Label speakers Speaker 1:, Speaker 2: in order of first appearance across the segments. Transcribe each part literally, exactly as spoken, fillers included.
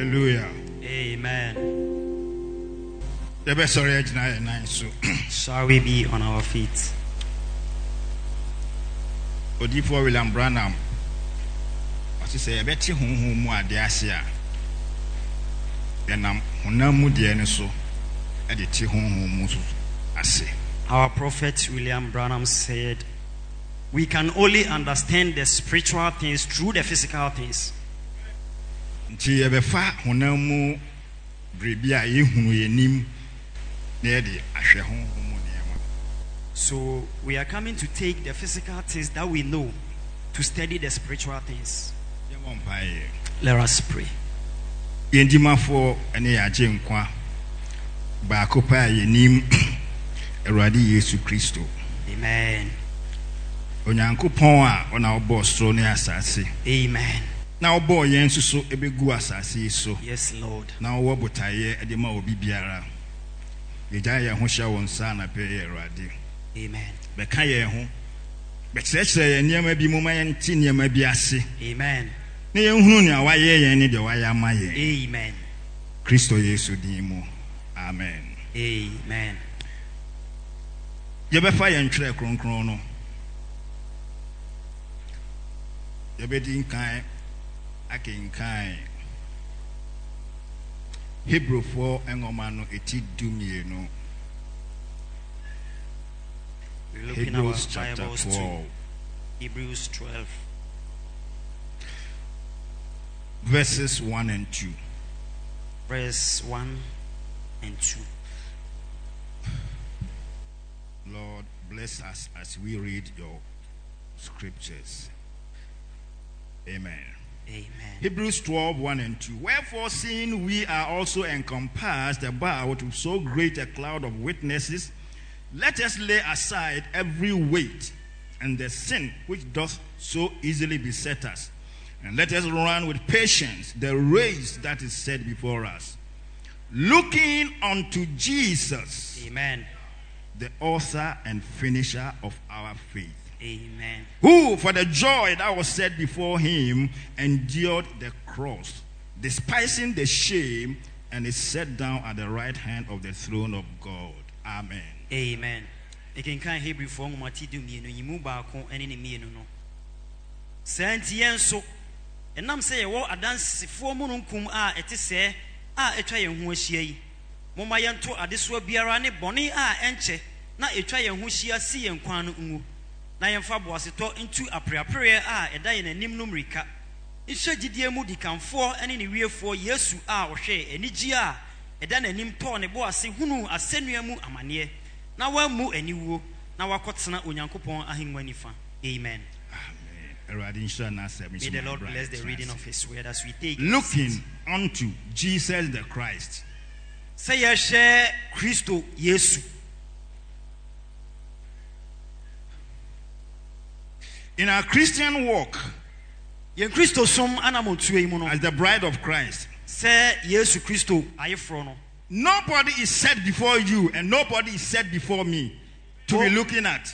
Speaker 1: Hallelujah.
Speaker 2: Amen.
Speaker 1: Shall
Speaker 2: we be on our feet?
Speaker 1: Odifo William Branham. What you say? I bet you who who are the Asia. Then I'm Hunamu Dianiso at the Tihum Ase.
Speaker 2: Our prophet William Branham said, we can only understand the spiritual things through the physical things. So we are coming to take the physical things that we know to study the spiritual things. Let us pray. Amen.
Speaker 1: Onyankopon a ona obo soro ne asase.
Speaker 2: Amen.
Speaker 1: Na obo yen suso ebegu asase so.
Speaker 2: Yes, Lord.
Speaker 1: Na owo botaye ede ma obi biara. Yeja ye ho hya won sa na pe ye Awurade.
Speaker 2: Amen.
Speaker 1: Be ka ye ho. Be kyerɛkyerɛ ye niam bi mu ma ye nti niam bi ase.
Speaker 2: Amen.
Speaker 1: Ne ye hunu ne awaye ye ne de waye ama ye.
Speaker 2: Amen.
Speaker 1: Kristo Yesu din mu. Amen.
Speaker 2: Amen.
Speaker 1: Ye be fa ye ntwere kronkron no. Yabedin kai akin kai Hebrew four engomano eti dumienu.
Speaker 2: Hebrews chapter four. Hebrews twelve.
Speaker 1: Verses one and two.
Speaker 2: Verse one and two.
Speaker 1: Lord, bless us as we read your scriptures. Amen.
Speaker 2: Amen.
Speaker 1: Hebrews twelve, one and two. Wherefore, seeing we are also encompassed about with so great a cloud of witnesses, let us lay aside every weight and the sin which doth so easily beset us, and let us run with patience the race that is set before us, looking unto Jesus,
Speaker 2: Amen,
Speaker 1: the author and finisher of our faith.
Speaker 2: Amen.
Speaker 1: Who, for the joy that was set before him, endured the cross, despising the shame, and is set down at the right hand of the throne of God. Amen.
Speaker 2: Amen. Ekin kan Hebrew for ngomati du mienu yimu baako ene ne mienu no. Santi yenso enam se ye wo adansefo mununkum a ete se a etwa ye ho ahia yi. Moma yento adeso biara ne bone a enche na etwa ye ho hia si ye nkwan no ngu. Na yemfa boaseto into apreapre a eda ye nanim no mrika ihwe gidie mu dikanfo ene ne wiefo Yesu a ohwe enigi a eda nanim to ne boase hunu asenua mu amane na wamu aniwuo na wakotena onyankopon ahenwa nifa. Amen.
Speaker 1: Amen.
Speaker 2: May the Lord bless the reading of his word as we take
Speaker 1: looking unto Jesus the Christ.
Speaker 2: Say ye share Christo Yesu.
Speaker 1: In our Christian walk,
Speaker 2: as
Speaker 1: the bride of Christ, nobody is set before you and nobody is set before me to be looking at.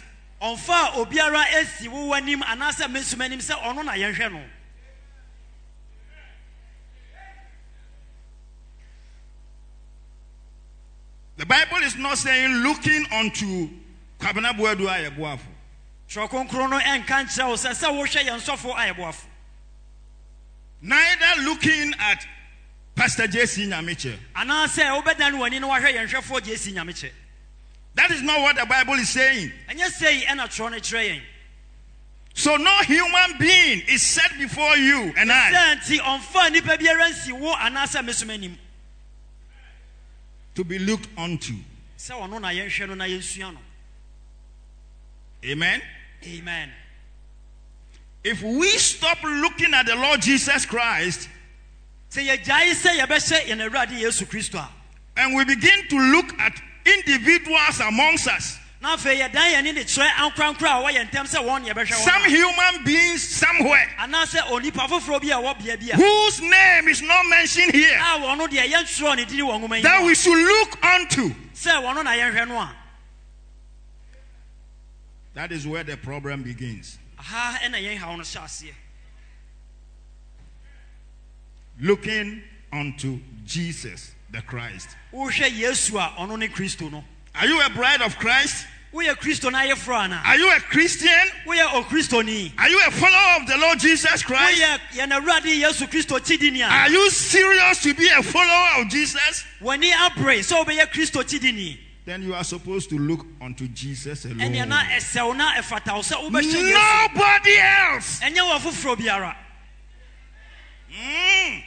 Speaker 1: The Bible is not saying looking unto Kwabena Boadu Ayeboafo. Neither looking at Pastor J C Nyamiche. That is not what the Bible is saying. So no human being is set before you and I to be looked unto. Amen.
Speaker 2: Amen.
Speaker 1: If we stop looking at the Lord Jesus Christ and we begin to look at individuals amongst us, some human beings somewhere whose name is not mentioned here, that we should look unto, that is where the problem begins. Looking unto Jesus the Christ.
Speaker 2: wohwɛ yesu a ɔno ne kristo no
Speaker 1: Are you a bride of Christ?
Speaker 2: woyɛ kristo no ayɛforɔ ana
Speaker 1: Are you a Christian?
Speaker 2: woyɛ okristoni
Speaker 1: Are you a follower of the Lord Jesus Christ?
Speaker 2: woyɛ yɛn awurade yesu kristo kyidini
Speaker 1: Are
Speaker 2: a
Speaker 1: you serious to be a follower of Jesus?
Speaker 2: w'ani abere sɛ wobɛyɛ kristo kyidini
Speaker 1: Then you are supposed to look unto Jesus alone.
Speaker 2: ɛneɛ na ɛsɛw na ɛfata wo sɛ wobɛhyɛ yesu
Speaker 1: Nobody else.
Speaker 2: ɛnyɛ wɔ foforɔ biara
Speaker 1: Mm.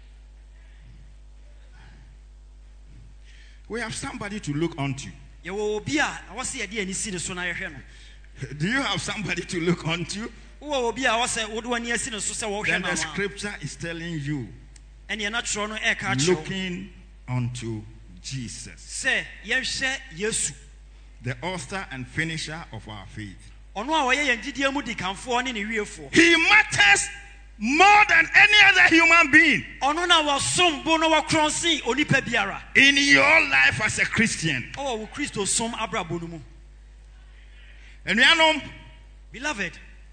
Speaker 1: We have somebody to look unto.
Speaker 2: yɛwɔ obi a ɛwɔ sɛ yɛde ani si ne so na yɛhwɛ no
Speaker 1: Do you have somebody to look unto?
Speaker 2: wowɔ obi a ɛwɔ sɛ wode w'ani asi ne so sɛ wɔhwɛ
Speaker 1: Then
Speaker 2: no
Speaker 1: the
Speaker 2: ama
Speaker 1: scripture is telling you,
Speaker 2: ɛneɛ na twerɛ no ɛɛka akyerɛ wo
Speaker 1: looking unto Jesus,
Speaker 2: sɛ yɛnhwɛ yesu
Speaker 1: the author and finisher of our faith.
Speaker 2: ɔno a wɔyɛ yɛn gyidie mu dikanfoɔ ne ne wiefoɔ
Speaker 1: He matters more than any other human being
Speaker 2: ɔno na wɔsom bo na wɔkorɔn sen onipa biara
Speaker 1: in your life as a Christian.
Speaker 2: ɔwɔ wo kristo som abrabɔ no mu
Speaker 1: And we are no,
Speaker 2: beloved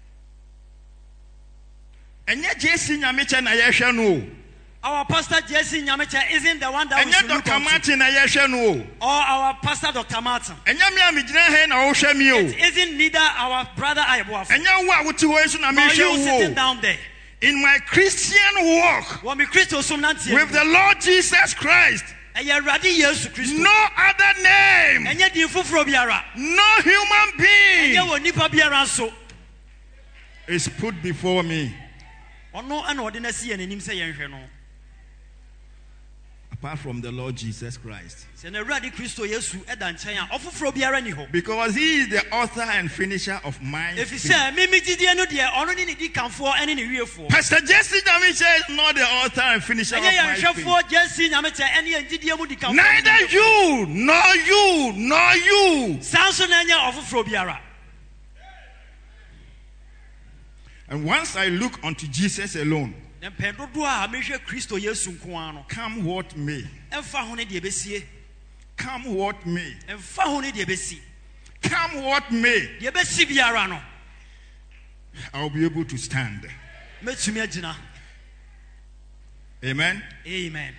Speaker 1: enye Jesse Nyamiche na yehwe no.
Speaker 2: our pastor Jesse Nyamecha isn't the one that we
Speaker 1: Enye
Speaker 2: should look
Speaker 1: Doctor
Speaker 2: up to.
Speaker 1: Martin na yehwe no.
Speaker 2: Or our pastor Doctor Martin.
Speaker 1: Enye me a me gyina he na wo hwe mi o.
Speaker 2: It isn't neither our brother Ayeboafo.
Speaker 1: Enye wo a wote ho nso na me
Speaker 2: Or you
Speaker 1: hwe
Speaker 2: sitting
Speaker 1: wo.
Speaker 2: down there.
Speaker 1: In my Christian walk
Speaker 2: When we Christo som nantie.
Speaker 1: with the Lord Jesus Christ,
Speaker 2: Ɛyɛ Awurade Yesu Kristo.
Speaker 1: no other name,
Speaker 2: Ɛnyɛ din foforɔ biara.
Speaker 1: no human being
Speaker 2: Ɛnyɛ wɔ nipa biara nso.
Speaker 1: is put before me
Speaker 2: Ɔno ɛna ɔde na si yɛn anim sɛ yɛnhwɛ no.
Speaker 1: apart from the Lord Jesus Christ.
Speaker 2: Sɛ na Awurade Kristo Yesu ɛda nkyɛn a ɔfoforɔ biara ni hɔ.
Speaker 1: Because he is the author and finisher of my
Speaker 2: Ɛfiri
Speaker 1: faith.
Speaker 2: sɛ mimi gyidie no deɛ ɔno ne ne dikanfoɔ ɛne ne wiefoɔ.
Speaker 1: Pastor Jesse Nyamiche is not the author and finisher of
Speaker 2: Ɛnyɛ
Speaker 1: my
Speaker 2: yɛn
Speaker 1: faith.
Speaker 2: hwɛfoɔ Jesse Nyamecha ɛne yɛn gyidie mu dikanfoɔ.
Speaker 1: Neither you, nor you, nor you.
Speaker 2: Saa nso na ɛnyɛ ɔfoforɔ biara.
Speaker 1: And once I look unto Jesus alone,
Speaker 2: Na mpɛn dodoɔ a mehwɛ Kristo Yesu nko ara no.
Speaker 1: come what may,
Speaker 2: Ɛmfa ho ne deɛ ɛbɛsie.
Speaker 1: come what may,
Speaker 2: Ɛmfa ho ne deɛ ɛbɛsi.
Speaker 1: come what may,
Speaker 2: Deɛ ɛbɛsi biara no.
Speaker 1: I'll be able to stand.
Speaker 2: Mɛtumi agyina.
Speaker 1: Amen.
Speaker 2: Amen.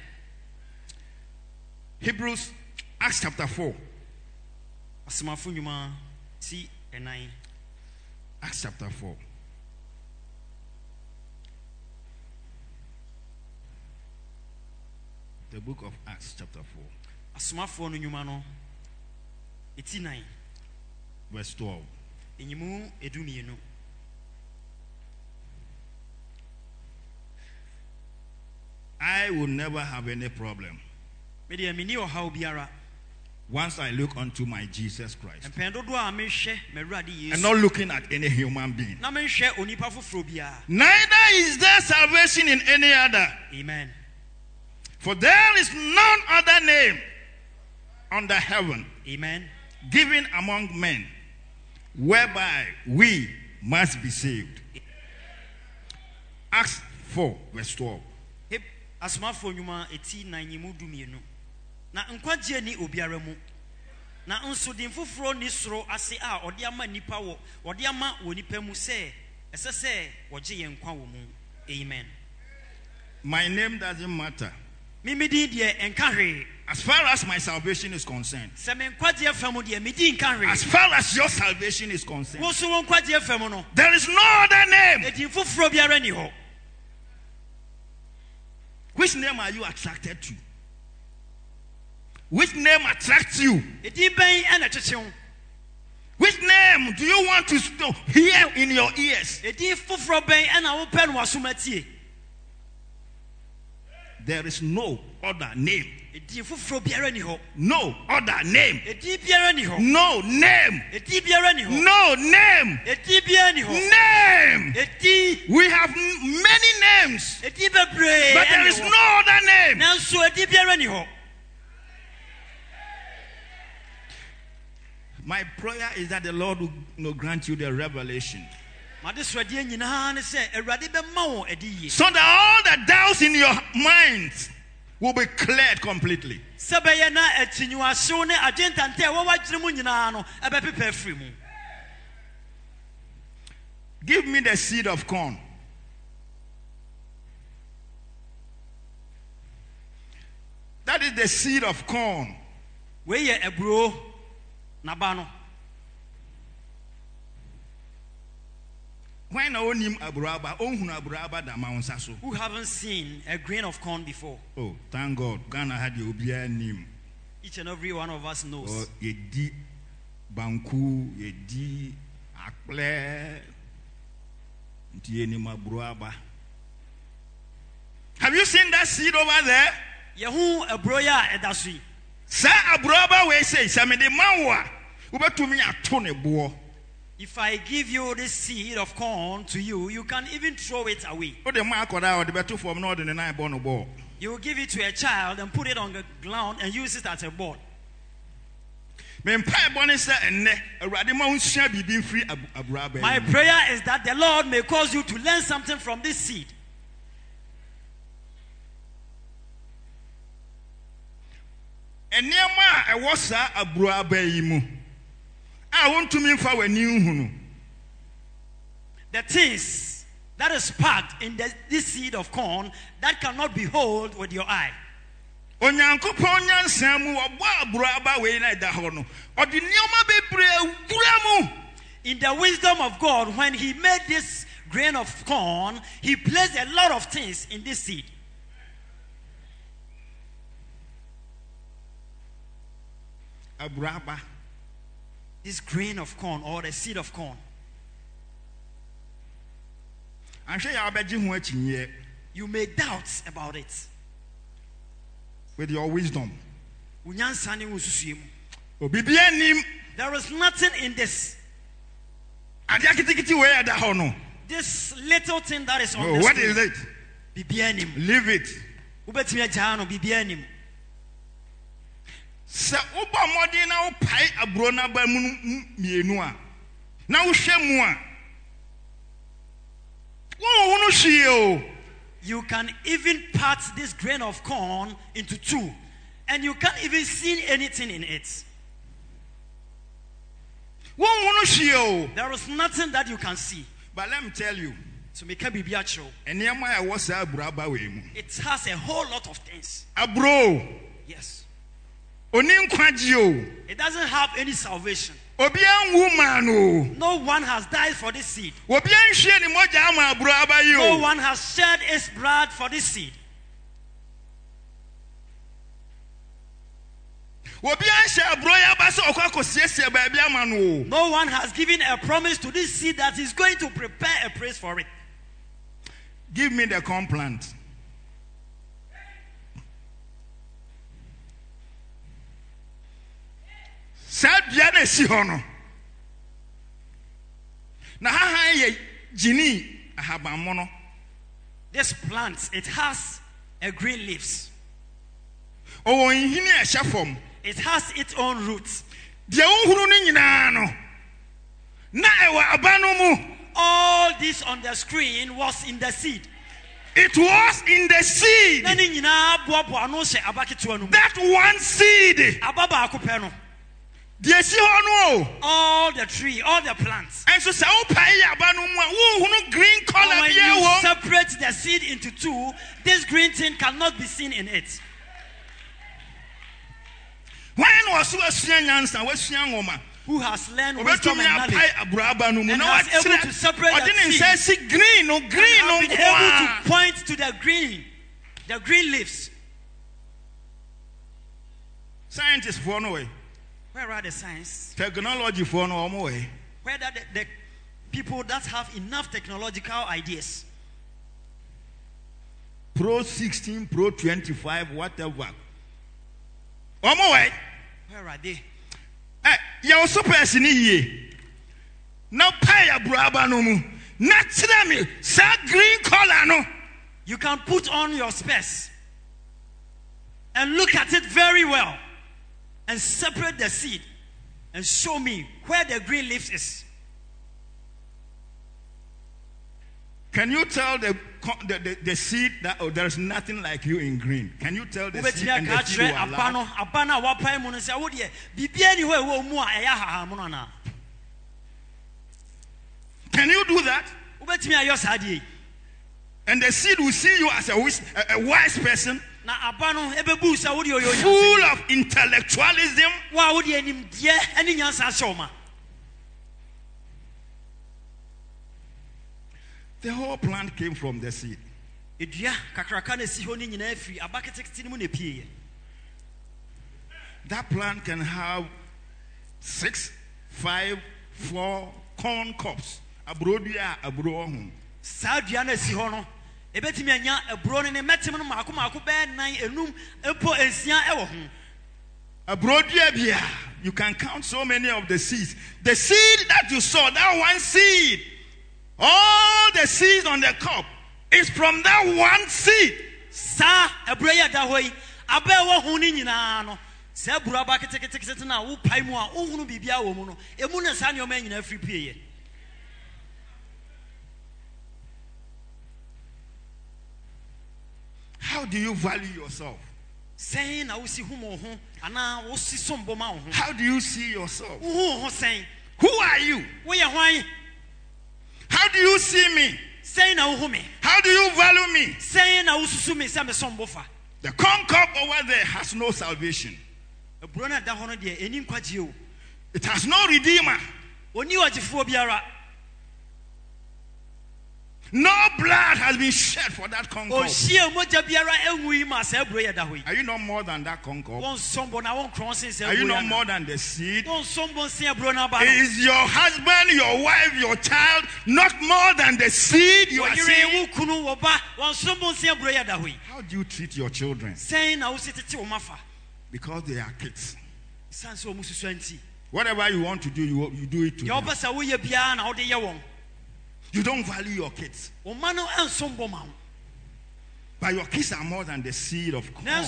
Speaker 1: Hebrews, Acts chapter four.
Speaker 2: Asomafo nnwuma ti ɛnan.
Speaker 1: Acts chapter four. The book of Acts chapter four,
Speaker 2: Asomafoɔ no nnwuma no ɛti nan.
Speaker 1: verse twelve.
Speaker 2: Enyimu edu mmienu.
Speaker 1: I will never have any problem
Speaker 2: Me deɛ menni ɔhaw biara.
Speaker 1: once I look unto my Jesus Christ
Speaker 2: Mpɛn dodoɔ a mehwɛ m'Awurade
Speaker 1: and
Speaker 2: Yesu.
Speaker 1: not looking at any human being.
Speaker 2: Na menhwɛ onipa foforɔ biara.
Speaker 1: Neither is there salvation in any other,
Speaker 2: Amen.
Speaker 1: for there is none other name under heaven
Speaker 2: Amen.
Speaker 1: given among men whereby we must be saved. Acts four, verse twelve.
Speaker 2: Heb asomafoɔ nnwuma ɛti nan nyimu du mmienu. Na nkwagye ni obiara mu. Na nso din foforɔ ni soro ase a ɔde ama nipa wɔ ɔde ama wɔ nipa mu sɛ ɛsɛ sɛ wɔgye yɛn nkwa wɔ mu. Amen.
Speaker 1: My name doesn't matter.
Speaker 2: Mimi din deɛ ɛnka hwee.
Speaker 1: As far as my salvation is concerned,
Speaker 2: Sɛ me nkwagye fa mu deɛ me din nka hwee.
Speaker 1: as far as your salvation is concerned,
Speaker 2: Wo so wo nkwagye fa mu no.
Speaker 1: there is no other name.
Speaker 2: Edin foforɔ biara ni hɔ.
Speaker 1: Which name are you attracted to? Which name attracts you?
Speaker 2: Edin bɛn ɛna kyekye wo.
Speaker 1: Which name do you want to st- hear in your ears?
Speaker 2: Edin foforɔ bɛn ɛna wopɛ no w'asom atie.
Speaker 1: There is no other name.
Speaker 2: Edin foforɔ biara ni hɔ.
Speaker 1: No other name.
Speaker 2: Edin biara ni hɔ.
Speaker 1: No name.
Speaker 2: Edin biara ni hɔ.
Speaker 1: No name.
Speaker 2: Edin biara ni hɔ.
Speaker 1: Name.
Speaker 2: Edin
Speaker 1: We have m- many names,
Speaker 2: Edin bebree
Speaker 1: but there
Speaker 2: ɛna
Speaker 1: is
Speaker 2: ɛwɔ.
Speaker 1: no other name.
Speaker 2: Nanso edin biara ni hɔ.
Speaker 1: My prayer is that the Lord will, you know, grant you the revelation,
Speaker 2: Made sradeɛ nyinaa ne sɛ Awurade bɛma wɔn adi yie.
Speaker 1: so that all the doubts in your mind will be cleared completely.
Speaker 2: Sɛ bɛyɛ na akyinnyuahyew ne adwentante a ɛwɔ w'adwene mu nyinaa no ɛbɛpepa afiri mu.
Speaker 1: Give me the seed of corn. the seed of corn.
Speaker 2: Wei yɛ aburo n'aba no.
Speaker 1: When onim aburaba, ohun aburaba da ma wonsa so.
Speaker 2: Who haven't seen a grain of corn before?
Speaker 1: Oh, thank God. Ghana had the obia nim.
Speaker 2: Each and every one of us knows.
Speaker 1: Oh, yedi banku, yedi akple. Nti enim aburaba. Have you seen that seed over there?
Speaker 2: Yehu aburo ya edasui.
Speaker 1: Sa aburaba we say, "Sa me de manwa, ubetumi ato ne bo."
Speaker 2: If I give you this seed of corn to you, you can even throw it away. You will give it to a child and put it on the ground and use it as a board. My prayer is that the Lord may cause you to learn something from this seed.
Speaker 1: I want to mean for a new
Speaker 2: the things that is packed in the, this seed of corn that cannot behold with your eye. In the wisdom of God, when He made this grain of corn, He placed a lot of things in this seed.
Speaker 1: Abraba.
Speaker 2: This grain of corn or the seed of corn.
Speaker 1: I'm sure you
Speaker 2: You may doubt about it.
Speaker 1: With your wisdom.
Speaker 2: There is nothing in this. This little thing that is on
Speaker 1: oh,
Speaker 2: the
Speaker 1: what
Speaker 2: screen.
Speaker 1: Is it? Leave it. Sa uba modi na upai abrona ba mienu a na wo hwe mu a wo hunu hwie o.
Speaker 2: You can even part this grain of corn into two and you can't even see anything in it.
Speaker 1: Wo hunu hwie o.
Speaker 2: There is nothing that you can see.
Speaker 1: But let me tell you,
Speaker 2: so make a bibiacho.
Speaker 1: Enema ya wo sa abraba we mu.
Speaker 2: It has a whole lot of things.
Speaker 1: Abro.
Speaker 2: Yes.
Speaker 1: It
Speaker 2: doesn't have any salvation.
Speaker 1: No
Speaker 2: one has died for this seed.
Speaker 1: No
Speaker 2: one has shed his blood for this seed. No one has given a promise to this seed that is going to prepare a place for it.
Speaker 1: Give me the corn plant. Sabiane si hono. Na ha ye jini ahabamono.
Speaker 2: This plant, it has a green leaves.
Speaker 1: O nhini ehya fom.
Speaker 2: It has its own roots.
Speaker 1: De ohuru ni nyina no. Na ewa abano mu.
Speaker 2: All this on the screen was in the seed.
Speaker 1: It was in the seed. That one seed.
Speaker 2: All the tree, all the plants.
Speaker 1: And so green color.
Speaker 2: When you separate the seed into two, this green thing cannot be seen in it.
Speaker 1: When was
Speaker 2: who has learned wisdom and knowledge and has able to separate the seed
Speaker 1: green, no green,
Speaker 2: and have been able to point to the green, the green leaves.
Speaker 1: Scientists for no way.
Speaker 2: Where are the science?
Speaker 1: Technology for no way.
Speaker 2: Where are the, the people that have enough technological ideas?
Speaker 1: Pro sixteen, Pro twenty-five, whatever. One more way.
Speaker 2: Where are they?
Speaker 1: Eh, you also person here. Now pay a braba no mu. Not me. Sa green color no.
Speaker 2: You can put on your specs and look at it very well and separate the seed and show me where the green leaves is.
Speaker 1: Can you tell the the, the, the seed that oh, there's nothing like you in green? Can you tell the seed and the seed you allow? Can you do that? And the seed will see you as a, a, a wise person.
Speaker 2: na aba no ebebu sa wo de oyo
Speaker 1: full of intellectualism,
Speaker 2: wa wo de anim die ani nyansa hyoma.
Speaker 1: the whole plant came from the seed.
Speaker 2: Edua kakraka na si ho ni nyina afiri aba ketekete ni mu na pie.
Speaker 1: That plant can have six, five, four corn cobs. Abrodia, abro home.
Speaker 2: Sa dua na si ho no ebetimi anya abro ne metem no maako maako be nan enum epo ensia e wo ho.
Speaker 1: Abrodia bia, you can count so many of the seeds. The seed that you saw, that one seed, all the seeds on the cob is from that one seed.
Speaker 2: Sa abro ya da hoi aba wo ho ni nyina no. Sa abro aba ketekete na wo pai mu a wo hunu bibia wo mu no. Emu na sa ne o ma nyina afiri pie.
Speaker 1: How do you value yourself?
Speaker 2: Saying na wo si hu mo ho ana wo si sombo ma wo ho.
Speaker 1: How do you see yourself?
Speaker 2: Wo ho saying.
Speaker 1: Who are you?
Speaker 2: Wo ye hwan?
Speaker 1: How do you see me?
Speaker 2: Saying na wo hu me.
Speaker 1: How do you value me?
Speaker 2: Saying na wo susu me say me sombo fa.
Speaker 1: The corn cob over there has no salvation.
Speaker 2: Ebro na da ho no de eni nkwaje o.
Speaker 1: It has no redeemer.
Speaker 2: Oni wajifo biara.
Speaker 1: No blood has been shed for that corn cob.
Speaker 2: O shie moja biara enwu ma sa ebro ye da ho.
Speaker 1: Are you not more than that corn cob?
Speaker 2: Won sombo na won crossing say.
Speaker 1: Are you not more than the seed?
Speaker 2: Won sombo say ebro na ba.
Speaker 1: Is your husband, your wife, your child not more than the seed you are seeing?
Speaker 2: Kunu wo ba won sombo say ebro ye da ho.
Speaker 1: How do you treat your children?
Speaker 2: Saying na wo sitete wo mafa.
Speaker 1: Because they are kids.
Speaker 2: San so mususu anti.
Speaker 1: Whatever you want to do, you, you do it to
Speaker 2: them.
Speaker 1: You don't value your kids. But your kids are more than the seed of corn. And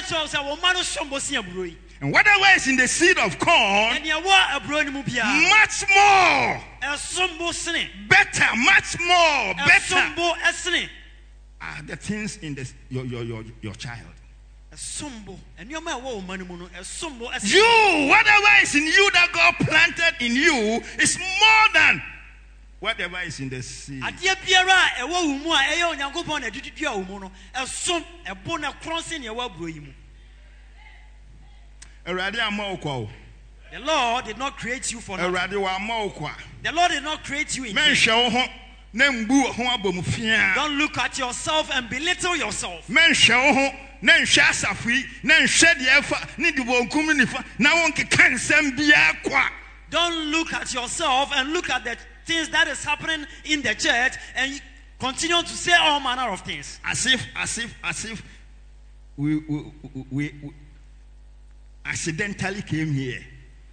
Speaker 1: whatever is in the seed of corn, much more, better, much more, better are the things in the, your, your, your, your child. You, whatever is in you that God planted in you is more than whatever is in the seed.
Speaker 2: The Lord did not create you for nothing. The Lord did not create you in vain. Don't look at yourself and belittle yourself. Don't look at yourself and look at the things that is happening in the church and continue to say all manner of things.
Speaker 1: As if, as if, as if we, we, we, we accidentally came here.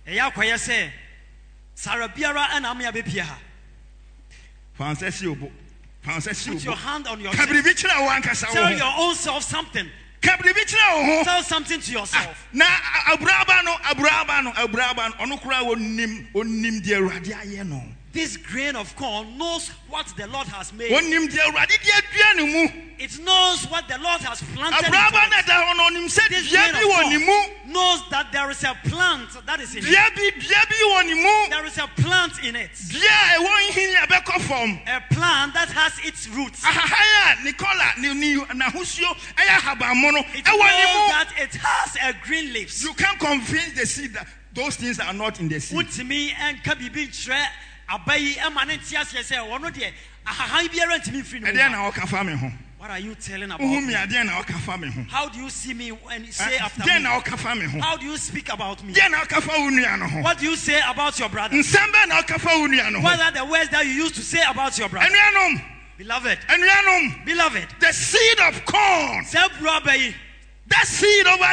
Speaker 1: Put
Speaker 2: your hand on your chest. Tell your own self something. Tell something to yourself.
Speaker 1: Na abrabano abrabano abrabano onukura onim onim de awurade aye no.
Speaker 2: This grain of corn knows what the Lord has made.
Speaker 1: Onim de awurade de adua ne mu.
Speaker 2: It knows what the Lord has planted.
Speaker 1: Abrabano da ho no onim se dia bi woni mu.
Speaker 2: Knows that there is a plant that is in it.
Speaker 1: Dia bi dia bi woni mu.
Speaker 2: There is a plant in it.
Speaker 1: Dia e won hin ya be form.
Speaker 2: A plant that has its roots.
Speaker 1: Ahaya Nicola ni ni na husio eya habamono
Speaker 2: e woni mu. That it has a green leaves.
Speaker 1: You can't convince the seed that those things are not in the seed.
Speaker 2: Put me and kabibi tre abayi emanentia se wono de ahahan biara ntimi firi no.
Speaker 1: E dey na o ka fa me ho.
Speaker 2: What are you telling about me? How do you see me when you say after me? How do you speak about me? What do you say about your brother? What are the words that you used to say about your brother? Beloved, beloved,
Speaker 1: the seed of corn, that seed over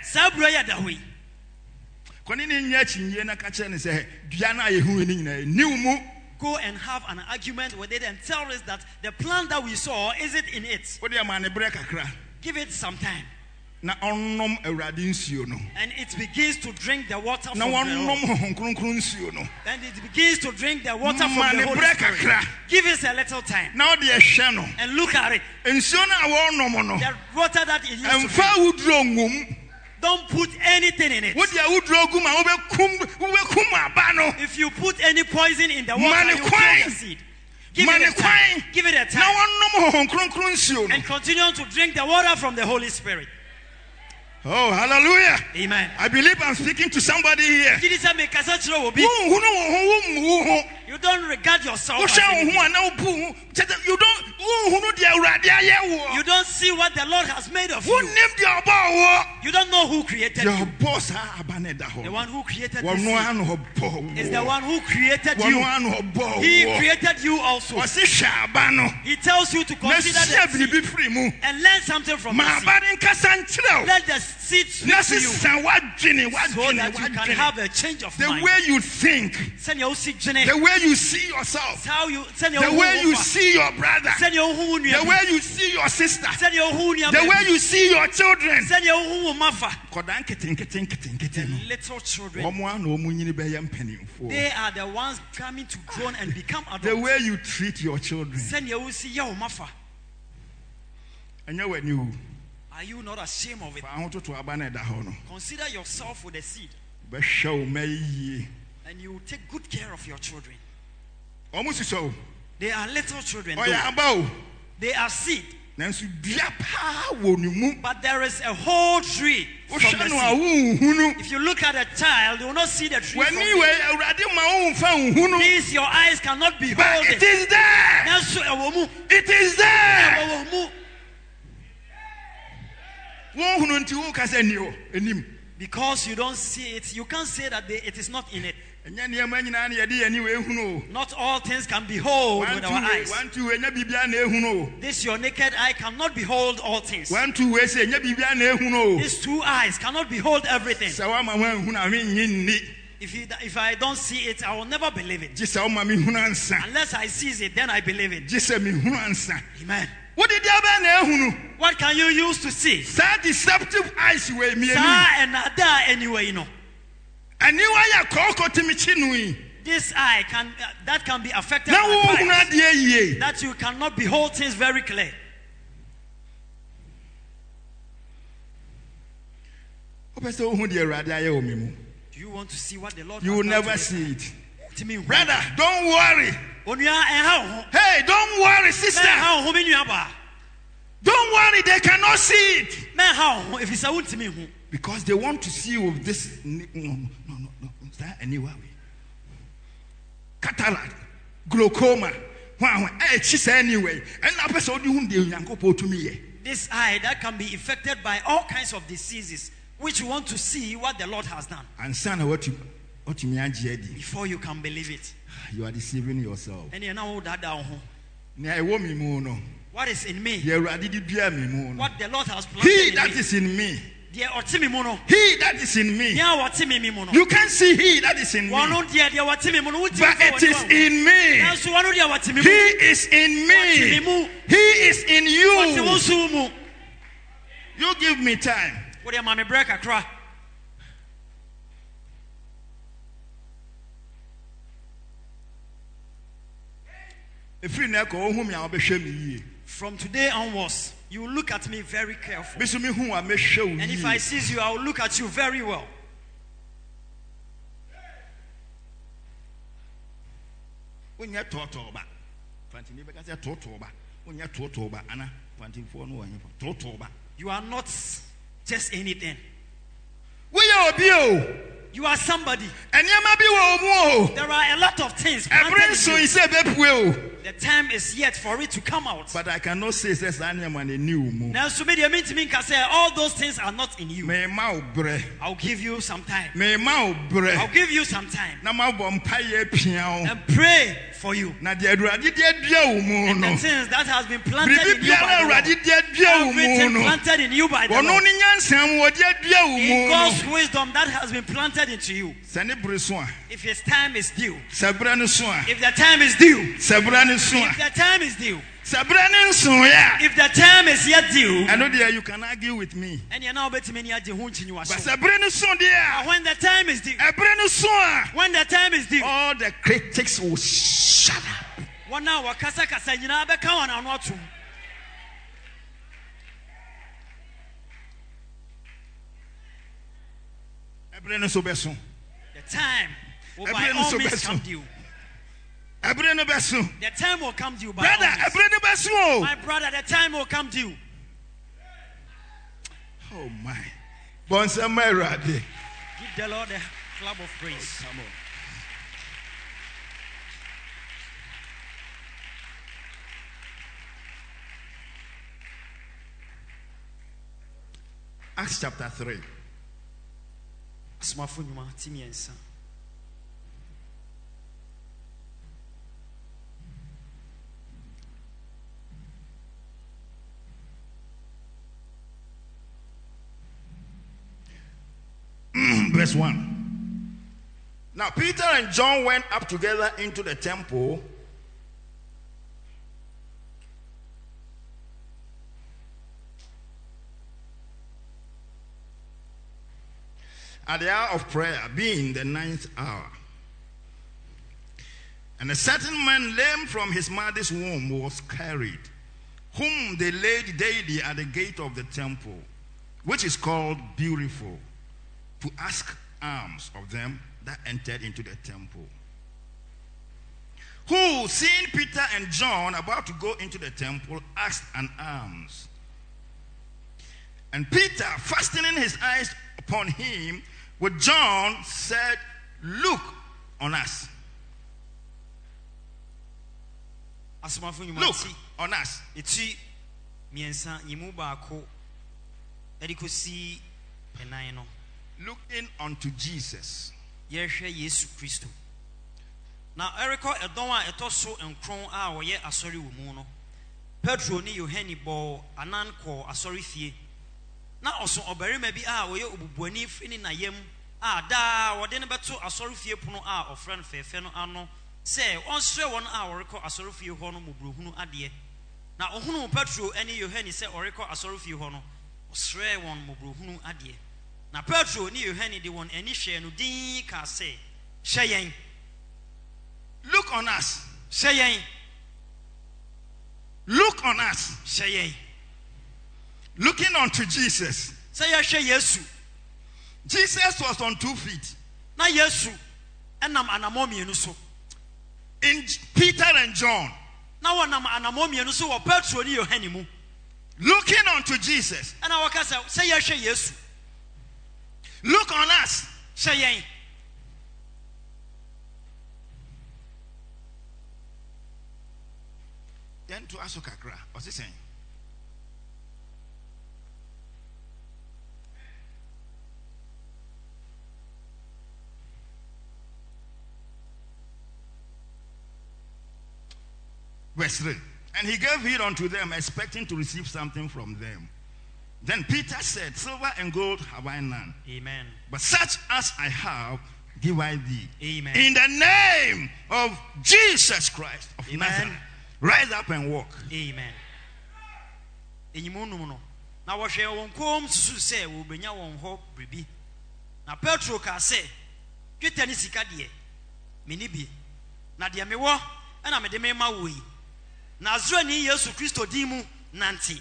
Speaker 1: there.
Speaker 2: Go and have an argument with it and tell us that the plant that we saw, is it in it? Give it some time. And it begins to drink the water from the Lord. And it begins to drink the water from the Holy Spirit. Give it a little time. And look at it. The water that it used to drink. Don't put anything in it. If you put any poison in the water, you kill the seed. Give it a time. Give it a time. and continue to drink the water from the Holy Spirit.
Speaker 1: Oh, hallelujah.
Speaker 2: Amen.
Speaker 1: I believe I'm speaking to somebody here.
Speaker 2: You don't regard yourself as anything. You don't see what the Lord has made of you. You don't know who created
Speaker 1: Your
Speaker 2: you.
Speaker 1: boss,
Speaker 2: The one who created
Speaker 1: One
Speaker 2: the sea is the one who created you. He created you also. He tells you to consider the sea and learn something from the sea. Let the seed speak to you so that you can have a change of
Speaker 1: the
Speaker 2: mind.
Speaker 1: way you think, the way you see yourself, the way you see your brother, the way you see your sister, the way you see your children.
Speaker 2: The little children, they are the ones coming to grow and become adults.
Speaker 1: The way you treat your children. And you when you
Speaker 2: are you not ashamed of it? Consider yourself with a seed, and you take good care of your children. They are little children. They are seed. But there is a whole tree from the seed. If you look at a child, you will not see the tree from it. These your eyes cannot behold it.
Speaker 1: It is there. It is there.
Speaker 2: Because you don't see it, you can't say that they, it is not in it. Not all things can behold with our eyes. This your naked eye cannot behold all things. These two eyes cannot behold everything. If, you, if I don't see it, I will never believe it. Unless I see it, then I believe it. Amen. What can you use to see?
Speaker 1: That deceptive eyes were me.
Speaker 2: Anyway, you know. This eye can uh, that can be affected by eyes, that you cannot behold things very clear.
Speaker 1: Do
Speaker 2: you want to see what the Lord?
Speaker 1: You will never see it. Brother,
Speaker 2: Brother,
Speaker 1: don't worry. Hey, don't worry, sister. Don't worry, they cannot see it. Because they want to see you with this. No, no, no, no. Is that anywhere? Cataract, glaucoma. She said anyway. And I person you to me.
Speaker 2: This eye that can be affected by all kinds of diseases, which you want to see what the Lord has done.
Speaker 1: And son, what you what you mean?
Speaker 2: Before you can believe it,
Speaker 1: you are deceiving yourself.
Speaker 2: And you know that down. What is in me? What the Lord has planted
Speaker 1: He
Speaker 2: in
Speaker 1: that
Speaker 2: me.
Speaker 1: is in me.
Speaker 2: He
Speaker 1: that is in me. You can't see he that is in me. But it is in me. He is in me. He is in you. You give me time.
Speaker 2: From today onwards, you look at me very carefully. And if I seize you, I will look at you very well. You are not just anything. You are somebody. There are a lot of things. The time is yet for it to come out.
Speaker 1: But I cannot say this new.
Speaker 2: Now, all those things are not in you. I'll give you some time. I'll give you some time. And pray for you. And the things that has been planted in you by the Lord, everything planted in you by the Lord, in God's wisdom that has been planted into you. If his time is due, if the time is due, if the time is due, if the time is yet due,
Speaker 1: I know there you can argue with me.
Speaker 2: And you know better many
Speaker 1: But when
Speaker 2: when the time is due, when the time is due,
Speaker 1: all the critics will shut up.
Speaker 2: One hour kasa kasa nyina be ka wana no atum. The time will by all means come due. The time will come to you, by
Speaker 1: Brother,
Speaker 2: all means.
Speaker 1: ebre ne besu.
Speaker 2: My brother, the time will come to you.
Speaker 1: Oh my. Bonsama Erade.
Speaker 2: Give the Lord a clap of praise.
Speaker 1: Come on. Acts chapter three.
Speaker 2: Asmafo nyuma timi ensa.
Speaker 1: Verse one. Now Peter and John went up together into the temple. At the hour of prayer, being the ninth hour. And a certain man lame from his mother's womb was carried, whom they laid daily at the gate of the temple, which is called Beautiful, to ask alms of them that entered into the temple. Who, seeing Peter and John about to go into the temple, asked an alms. And Peter, fastening his eyes upon him with John, said, "Look on us." Look on us.
Speaker 2: Eti miensa yimu baako edikosi enan no.
Speaker 1: Looking unto Jesus.
Speaker 2: Yehwe Yesu Kristo. Na ereko edon a etoso enkron a woye asori wo mu no. Petro ni Yohani bo anan ko asori fie. Na oso obarima bi a woye obubuani fini na yam a da wode ne beto asori fie pono a ofren fefe no ano se onsre won a woreko asori fie ho no mobrohunu ade. Na ohunu Petro eni Yohani se oreko asori fie ho no osre won mobrohunu ade. Na Petro ni Yohani de won eni hye no din ka se hyeyen.
Speaker 1: Look on us.
Speaker 2: Hyeyen.
Speaker 1: Look on us.
Speaker 2: Hyeyen.
Speaker 1: Looking unto Jesus.
Speaker 2: Say yehwe Yesu.
Speaker 1: Jesus was on two feet.
Speaker 2: Na Yesu enam anamo mienu so.
Speaker 1: In Peter and John.
Speaker 2: Na wonam anamo mienu so wo Petro ni Yohani mu.
Speaker 1: Looking unto Jesus.
Speaker 2: And I waka say say yehwe Yesu.
Speaker 1: Look on us.
Speaker 2: Hyeyen.
Speaker 1: Then to ask kakra. What's he saying? Verse three. And he gave heed unto them, expecting to receive something from them. Then Peter said, "Silver and gold have I none.
Speaker 2: Amen.
Speaker 1: But such as I have, give I thee.
Speaker 2: Amen.
Speaker 1: In the name of Jesus Christ of
Speaker 2: Amen.
Speaker 1: Nazareth, rise up and walk."
Speaker 2: Amen. Enyimunum no. Na wo hwe won kom susu se wo benya won ho bribi. Na Petro ka se, "Tweta ni sika de, meni bi. Na de me wo, na me de me ma wo yi. Na Nazareni Yesu Kristo din mu nanti."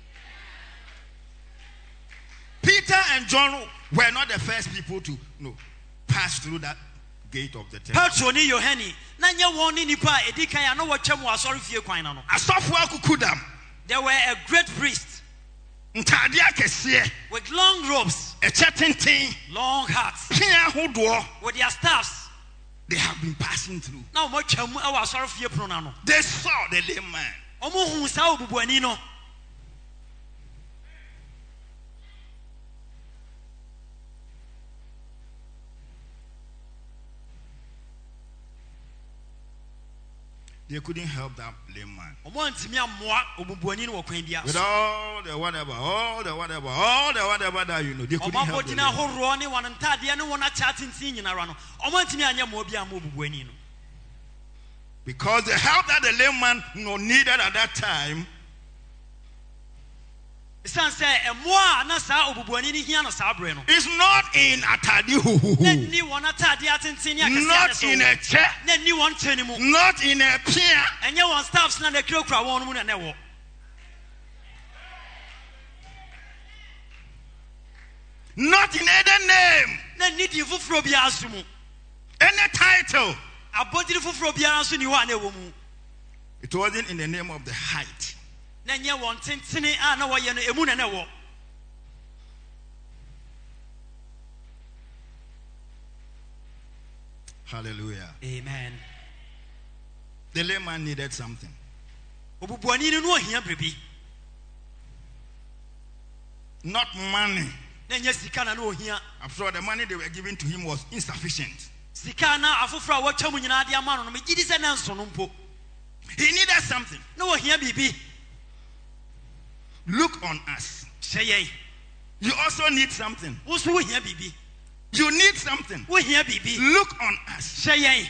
Speaker 1: Peter and John were not the first people to no, pass through that gate of the temple.
Speaker 2: Petro ni Yohani na nya won ni nipa edikan ya no wo twam asori fie kwan na no.
Speaker 1: Asofo akukudam.
Speaker 2: There were a great priest
Speaker 1: Ntade akese.
Speaker 2: with long robes,
Speaker 1: Eche tenten.
Speaker 2: long hats,
Speaker 1: Pia hodo.
Speaker 2: with their staffs.
Speaker 1: They have been passing through.
Speaker 2: Na mo twam e wa asori fie pono na no.
Speaker 1: They saw the lame man.
Speaker 2: Omo hu sa obubuani no.
Speaker 1: They couldn't help that lame man.
Speaker 2: Omo ntimi amoa obubuani no kwan bia.
Speaker 1: With all the whatever, all the whatever, all the whatever that you know, they couldn't
Speaker 2: Omo
Speaker 1: help the
Speaker 2: bodina
Speaker 1: lame man.
Speaker 2: horro ne won ntade ne won acha tintin nyinara no. Omo ntimi anya mo bia mo obubuani no.
Speaker 1: Because the help that the lame man you know, needed at that time
Speaker 2: Isan say emoa na sa obubuani ni hia no sa abre no.
Speaker 1: is not in atadi huhuhu.
Speaker 2: Na ni won atade atintin ya kese
Speaker 1: Not in a chair.
Speaker 2: Na ni won tani mu.
Speaker 1: Not in a peer.
Speaker 2: Enye won staffs na na kira kura won mu na na wo.
Speaker 1: Not in any name.
Speaker 2: Na ni di fufuro bia asumu.
Speaker 1: Any title.
Speaker 2: abɔdiri foforɔ biara nso ni hɔ a na ɛwɔ mu.
Speaker 1: It wasn't in the name of the height.
Speaker 2: Na nyɛ wɔn tentene a na wɔyɛ no emu na na ɛwɔ.
Speaker 1: Hallelujah.
Speaker 2: Amen.
Speaker 1: The layman needed something.
Speaker 2: Obubuani no no ohia biribi.
Speaker 1: Not money.
Speaker 2: Na nyɛ sika na no ohia.
Speaker 1: After all, the money they were giving to him was insufficient.
Speaker 2: Sika na afoforo a wɔtwa mu nyinaa de ama no no megye di sɛ na nso no mpo.
Speaker 1: He needed something.
Speaker 2: Na ohia biribi.
Speaker 1: Look on us.
Speaker 2: Hyɛ yɛn.
Speaker 1: You also need something.
Speaker 2: Wo nso ohia biribi.
Speaker 1: You need something.
Speaker 2: Ohia biribi.
Speaker 1: Look on us.
Speaker 2: Hyɛ yɛn.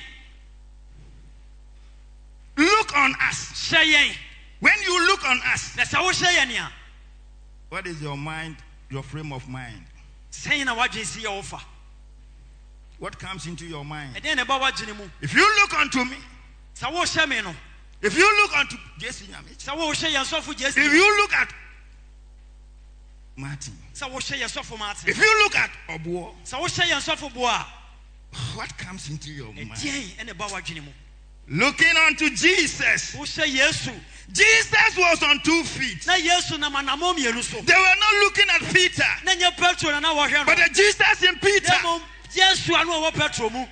Speaker 1: Look on us.
Speaker 2: Hyɛ yɛn.
Speaker 1: When you look on us,
Speaker 2: Na sɛ wo hyɛ yɛn a.
Speaker 1: what is your mind, your frame of mind?
Speaker 2: Sɛn na wadwen si yɛ wo fa.
Speaker 1: What comes into your mind?
Speaker 2: Ɛdɛn na ɛba wadwene mu.
Speaker 1: If you look unto me,
Speaker 2: Sɛ wo hyɛ me no.
Speaker 1: if you look unto Jesse Nyame,
Speaker 2: Sɛ wo hyɛ yɛn sɔfo Jesse.
Speaker 1: if you look at Martin,
Speaker 2: Sɛ wo hyɛ yɛn sɔfo Martin.
Speaker 1: if you look at Obuo,
Speaker 2: Sɛ wo hyɛ yɛn sɔfo Boa.
Speaker 1: what comes into your mind?
Speaker 2: Ɛdɛn ɛna ɛba wadwene mu.
Speaker 1: Looking unto Jesus.
Speaker 2: Wo hyɛ Yesu.
Speaker 1: Jesus was on two feet.
Speaker 2: Na Yesu nam anamɔ mmienu so.
Speaker 1: They were not looking at Peter,
Speaker 2: Na nyɛ Petro na na wɔhwɛ
Speaker 1: but
Speaker 2: no.
Speaker 1: the Jesus in Peter.
Speaker 2: Na mmom Yesu a na ɔwɔ Petro mu.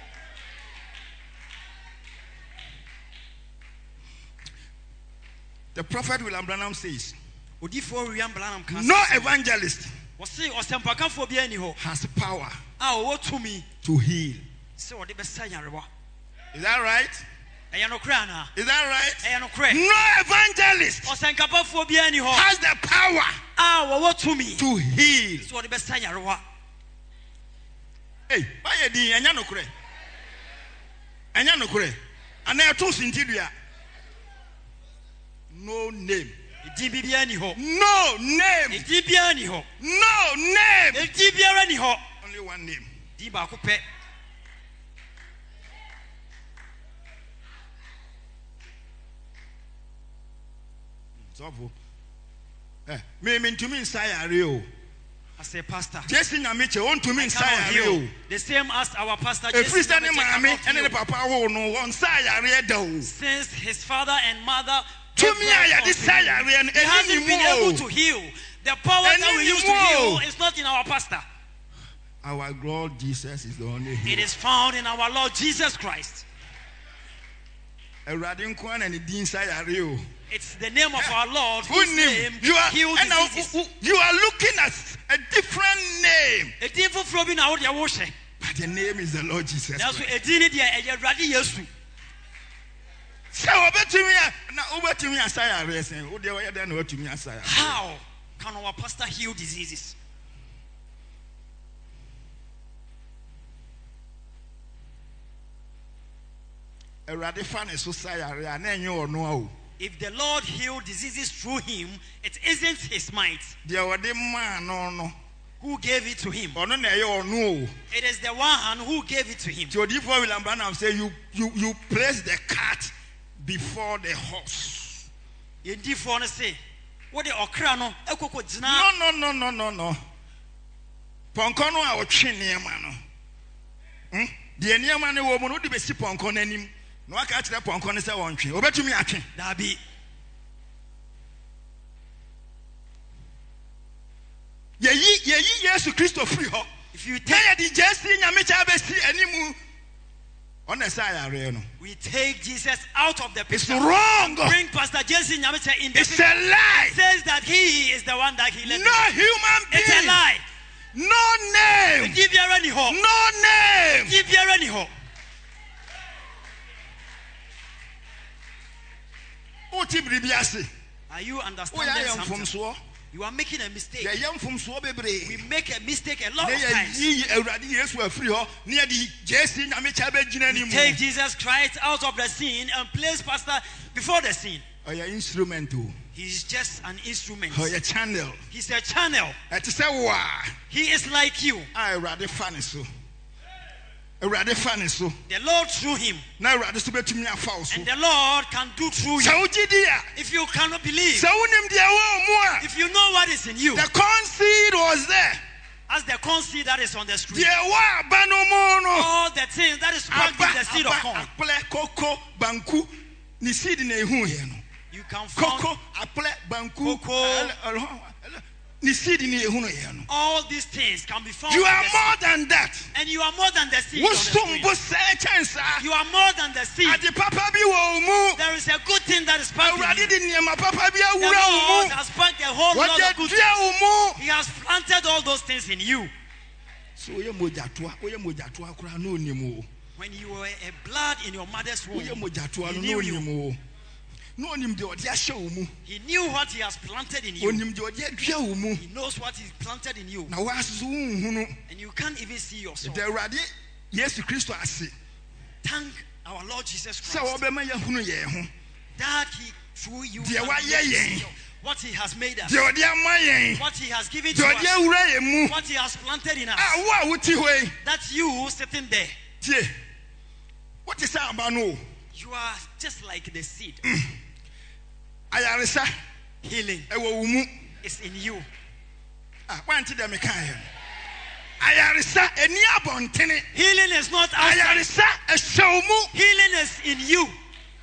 Speaker 1: The prophet William Branham says,
Speaker 2: Odifoɔ William Branham ka
Speaker 1: no evangelist
Speaker 2: wɔse ɔsɛmpakafoɔ bi ani hɔ
Speaker 1: has power
Speaker 2: a ɔwɔ tumi
Speaker 1: to heal.
Speaker 2: sɛ ɔde bɛsa nyarewa.
Speaker 1: Is that right?
Speaker 2: Ɛyɛ nokorɛ anaa?
Speaker 1: Is that right?
Speaker 2: Ɛyɛ nokorɛ.
Speaker 1: No evangelist
Speaker 2: Ɔsɛnkapafoɔ bi ani hɔ
Speaker 1: has the power
Speaker 2: a wɔwɔ tumi
Speaker 1: to heal.
Speaker 2: sɛ ɔde bɛsa nyarewa.
Speaker 1: Hey, why you doing? Anya no kure. Anya no kure. Ana eto sintidua. No name.
Speaker 2: Ɛdin bi biara ni hɔ.
Speaker 1: No name.
Speaker 2: Ɛdin biara ni hɔ.
Speaker 1: No name.
Speaker 2: Ɛdin biara ni hɔ.
Speaker 1: Only one name.
Speaker 2: Din baako pɛ.
Speaker 1: Sɔfo. Eh, me me ntumi nsa yare o.
Speaker 2: As a pastor.
Speaker 1: Jesse Nyamiche won ntumi
Speaker 2: I
Speaker 1: nsa
Speaker 2: cannot
Speaker 1: yare o.
Speaker 2: heal. The same as our pastor
Speaker 1: Efri
Speaker 2: Jesse
Speaker 1: sɛ ne
Speaker 2: Nyamiche
Speaker 1: maame
Speaker 2: cannot
Speaker 1: ɛne ne
Speaker 2: heal.
Speaker 1: papa wo no won nsa yare da o.
Speaker 2: Since his father and mother
Speaker 1: Tumi a yɛde sa yare no
Speaker 2: he hasn't been able to
Speaker 1: ɛni
Speaker 2: heal. The power that we used to
Speaker 1: Ɛni
Speaker 2: heal
Speaker 1: mu o.
Speaker 2: is not in our pastor.
Speaker 1: Our Lord Jesus is the only healer.
Speaker 2: It is found in our Lord Jesus Christ.
Speaker 1: Awurade nko ara na ne din nsa yare o.
Speaker 2: It's the name of our Lord
Speaker 1: Who
Speaker 2: whose
Speaker 1: name?
Speaker 2: name
Speaker 1: You are,
Speaker 2: healed
Speaker 1: and now,
Speaker 2: diseases.
Speaker 1: you are looking at a different name.
Speaker 2: Ɛdin foforɔ bi na wode wɔhyɛ.
Speaker 1: But the name is the Lord Jesus
Speaker 2: Nanso
Speaker 1: Christ.
Speaker 2: ɛdin ne deɛ ɛyɛ Awurade Yesu.
Speaker 1: Sɛ wobɛtumi a na wobɛtumi asa yare sɛn wo deɛ wɔyɛ dɛn na watumi asa yare.
Speaker 2: How can our pastor heal diseases?
Speaker 1: Awurade fa ne so sa yare a na ɛnyɛ ɔno a o.
Speaker 2: If the Lord healed diseases through him, it isn't his might
Speaker 1: Deɛ wɔde maa no no
Speaker 2: who gave it to him.
Speaker 1: ɔno na ɛyɛ ɔno o.
Speaker 2: It is the one who gave it to him.
Speaker 1: Nti odiyifoɔ William Branham say you you you place the cart before the horse.
Speaker 2: Yɛndifoɔ no se, wode ɔkra no ɛkɔkɔ gyina.
Speaker 1: No no no no no no. Pɔnkɔ no a ɔtwe nneɛma no. Hmm? Deɛ nneɛma no wɔ mu no wode bɛsi pɔnkɔ no anim. Na waka akyerɛ pɔnkɔ no sɛ wɔntwe. Wobɛtumi atwe.
Speaker 2: Dabi.
Speaker 1: Yɛyi yɛyi Yesu Kristo firi hɔ.
Speaker 2: If you
Speaker 1: Na
Speaker 2: take,
Speaker 1: yɛde Jesse Nyamiche abɛsi animu. Ɔna ɛsɛ ayare no.
Speaker 2: we take Jesus out of the
Speaker 1: It's
Speaker 2: picture.
Speaker 1: wrong.
Speaker 2: Bring Pastor Jesse Nyamiche in the
Speaker 1: It's
Speaker 2: picture.
Speaker 1: a lie.
Speaker 2: It says that he is the one that he led.
Speaker 1: No human
Speaker 2: It's a
Speaker 1: being.
Speaker 2: lie.
Speaker 1: No name.
Speaker 2: Ɛdin biara ni hɔ.
Speaker 1: No name.
Speaker 2: Ɛdin biara ni hɔ.
Speaker 1: Oti biribi ase.
Speaker 2: Are you
Speaker 1: Woyɛ
Speaker 2: understanding
Speaker 1: ayɛ
Speaker 2: something?
Speaker 1: mfomsoɔ.
Speaker 2: You are making a mistake.
Speaker 1: Yɛyɛ mfomsoɔ
Speaker 2: We
Speaker 1: bebree.
Speaker 2: make a mistake a lot
Speaker 1: Na
Speaker 2: of times.
Speaker 1: yɛyiyi Awurade Yesu afiri hɔ. Na yɛde Jesse Nyamiche abɛgyina
Speaker 2: We
Speaker 1: anim.
Speaker 2: take Jesus Christ out of the scene and place Pastor before the scene.
Speaker 1: Ɔyɛ instrument o.
Speaker 2: He's just an instrument.
Speaker 1: Ɔyɛ channel.
Speaker 2: He's a channel.
Speaker 1: Ɛte sɛ waa.
Speaker 2: He is like you.
Speaker 1: A Awurade fa ne so. Awurade fa ne so.
Speaker 2: The Lord through him.
Speaker 1: Na Awurade so bɛtumi afa wo so.
Speaker 2: And the Lord can do through
Speaker 1: Sɛ
Speaker 2: you.
Speaker 1: wogye di a.
Speaker 2: If you cannot believe,
Speaker 1: Sɛ wonim deɛ ɛwɔ mu a.
Speaker 2: if you know what is in you,
Speaker 1: The corn seed was there.
Speaker 2: As the corn seed that is on the street.
Speaker 1: Deɛ wa aba no mu no.
Speaker 2: All the things that is packed in the seed of corn.
Speaker 1: Apple, cocoa, banku, ni seed na ehu yɛ no.
Speaker 2: You can find
Speaker 1: cocoa, apple, banku, cocoa. Ni seed ni ehu no yɛ no.
Speaker 2: All these things can be found.
Speaker 1: You
Speaker 2: in
Speaker 1: are
Speaker 2: the
Speaker 1: more
Speaker 2: seed.
Speaker 1: than that.
Speaker 2: And you are more than the seed on the street.
Speaker 1: Wosombo sɛ kyɛnsa.
Speaker 2: You are more than the seed.
Speaker 1: Ade papa bi wɔ mu.
Speaker 2: There is a good thing that is packed in
Speaker 1: Awurade
Speaker 2: you.
Speaker 1: de nneɛma papa bi
Speaker 2: The
Speaker 1: awura wo
Speaker 2: Lord
Speaker 1: mu.
Speaker 2: has packed a whole lot
Speaker 1: Wɔde
Speaker 2: of good
Speaker 1: dua
Speaker 2: things.
Speaker 1: wo mu.
Speaker 2: He has planted all those things in you.
Speaker 1: So woyɛ mogyatoa, woyɛ mogyatoa koraa na onim o.
Speaker 2: When you were a blood in your mother's womb,
Speaker 1: Woyɛ mogyatoa
Speaker 2: he
Speaker 1: no na
Speaker 2: knew
Speaker 1: onim
Speaker 2: you.
Speaker 1: o. Na onim deɛ ɔde ahyɛ wo mu.
Speaker 2: He knew what he has planted in you.
Speaker 1: Onim deɛ ɔde adua wo mu.
Speaker 2: He knows what he planted in you.
Speaker 1: Na woasoso wonhu no.
Speaker 2: And you can't even see yourself.
Speaker 1: Da Awurade Yesu Kristo ase.
Speaker 2: Thank our Lord Jesus
Speaker 1: Sɛ
Speaker 2: Christ
Speaker 1: wɔbɛma yɛhunu yɛn ho.
Speaker 2: that he, through you,
Speaker 1: Deɛ
Speaker 2: can
Speaker 1: wayɛ
Speaker 2: make
Speaker 1: yɛn.
Speaker 2: us what he has made us,
Speaker 1: Deɛ ɔde ama yɛn.
Speaker 2: what he has given to
Speaker 1: Deɛ ɔde
Speaker 2: us,
Speaker 1: awura yɛn mu.
Speaker 2: what he has planted in us.
Speaker 1: A wo a wote hɔ yi.
Speaker 2: That you sitting there,
Speaker 1: Tie. Wote sɛ aba no o.
Speaker 2: you are just like the seed.
Speaker 1: Ayaresa
Speaker 2: Healing
Speaker 1: ɛwɔ wo mu.
Speaker 2: is in you.
Speaker 1: Ah, wante dɛ meka yɛ. Ayaresa ani abɔntene.
Speaker 2: Healing is not outside.
Speaker 1: Ayaresa ɛhyɛ wo mu.
Speaker 2: Healing is in you.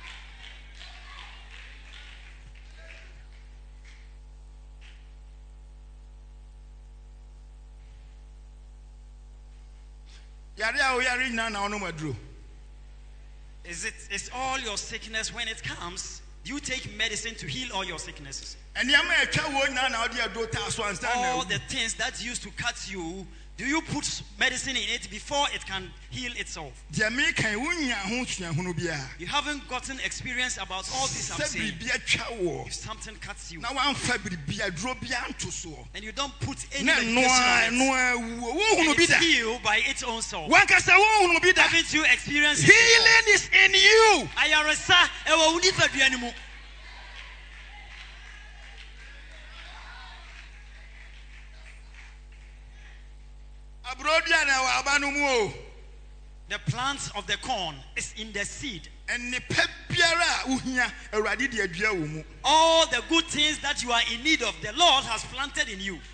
Speaker 1: Yare a woyare nyinaa na ɔnom aduro.
Speaker 2: Is it is all your sickness when it comes? Do you take medicine to heal all your sicknesses?
Speaker 1: Nneɛma a ɛtwa wo nyinaa na ɔde aduro taa so ansa na
Speaker 2: All
Speaker 1: awu.
Speaker 2: the things that used to cut you, do you put medicine in it before it can heal itself?
Speaker 1: Deɛ meka yi wonya ho suahunu biara.
Speaker 2: You haven't gotten experience about all this I'm
Speaker 1: Sɛ
Speaker 2: saying.
Speaker 1: biribi atwa wo.
Speaker 2: If something cuts you
Speaker 1: Na woamfa biribi aduro biara nto soɔ.
Speaker 2: and you don't put any
Speaker 1: Na
Speaker 2: medication
Speaker 1: ɛnoa
Speaker 2: on it,
Speaker 1: ɛnoa wuo. Wohunu
Speaker 2: and
Speaker 1: bi
Speaker 2: it's
Speaker 1: da.
Speaker 2: healed by its own self.
Speaker 1: Wankasa wohunu bi da.
Speaker 2: Haven't you experienced it
Speaker 1: Healing is in you.
Speaker 2: before? Ayaresa ewo wo nipadua ni mu.
Speaker 1: Abrodua na wɔ aba no mu o.
Speaker 2: The plant of the corn is in the seed.
Speaker 1: Nnipa biara a wohia Awurade de adua wo mu.
Speaker 2: All the good things that you are in need of, the Lord has planted in you.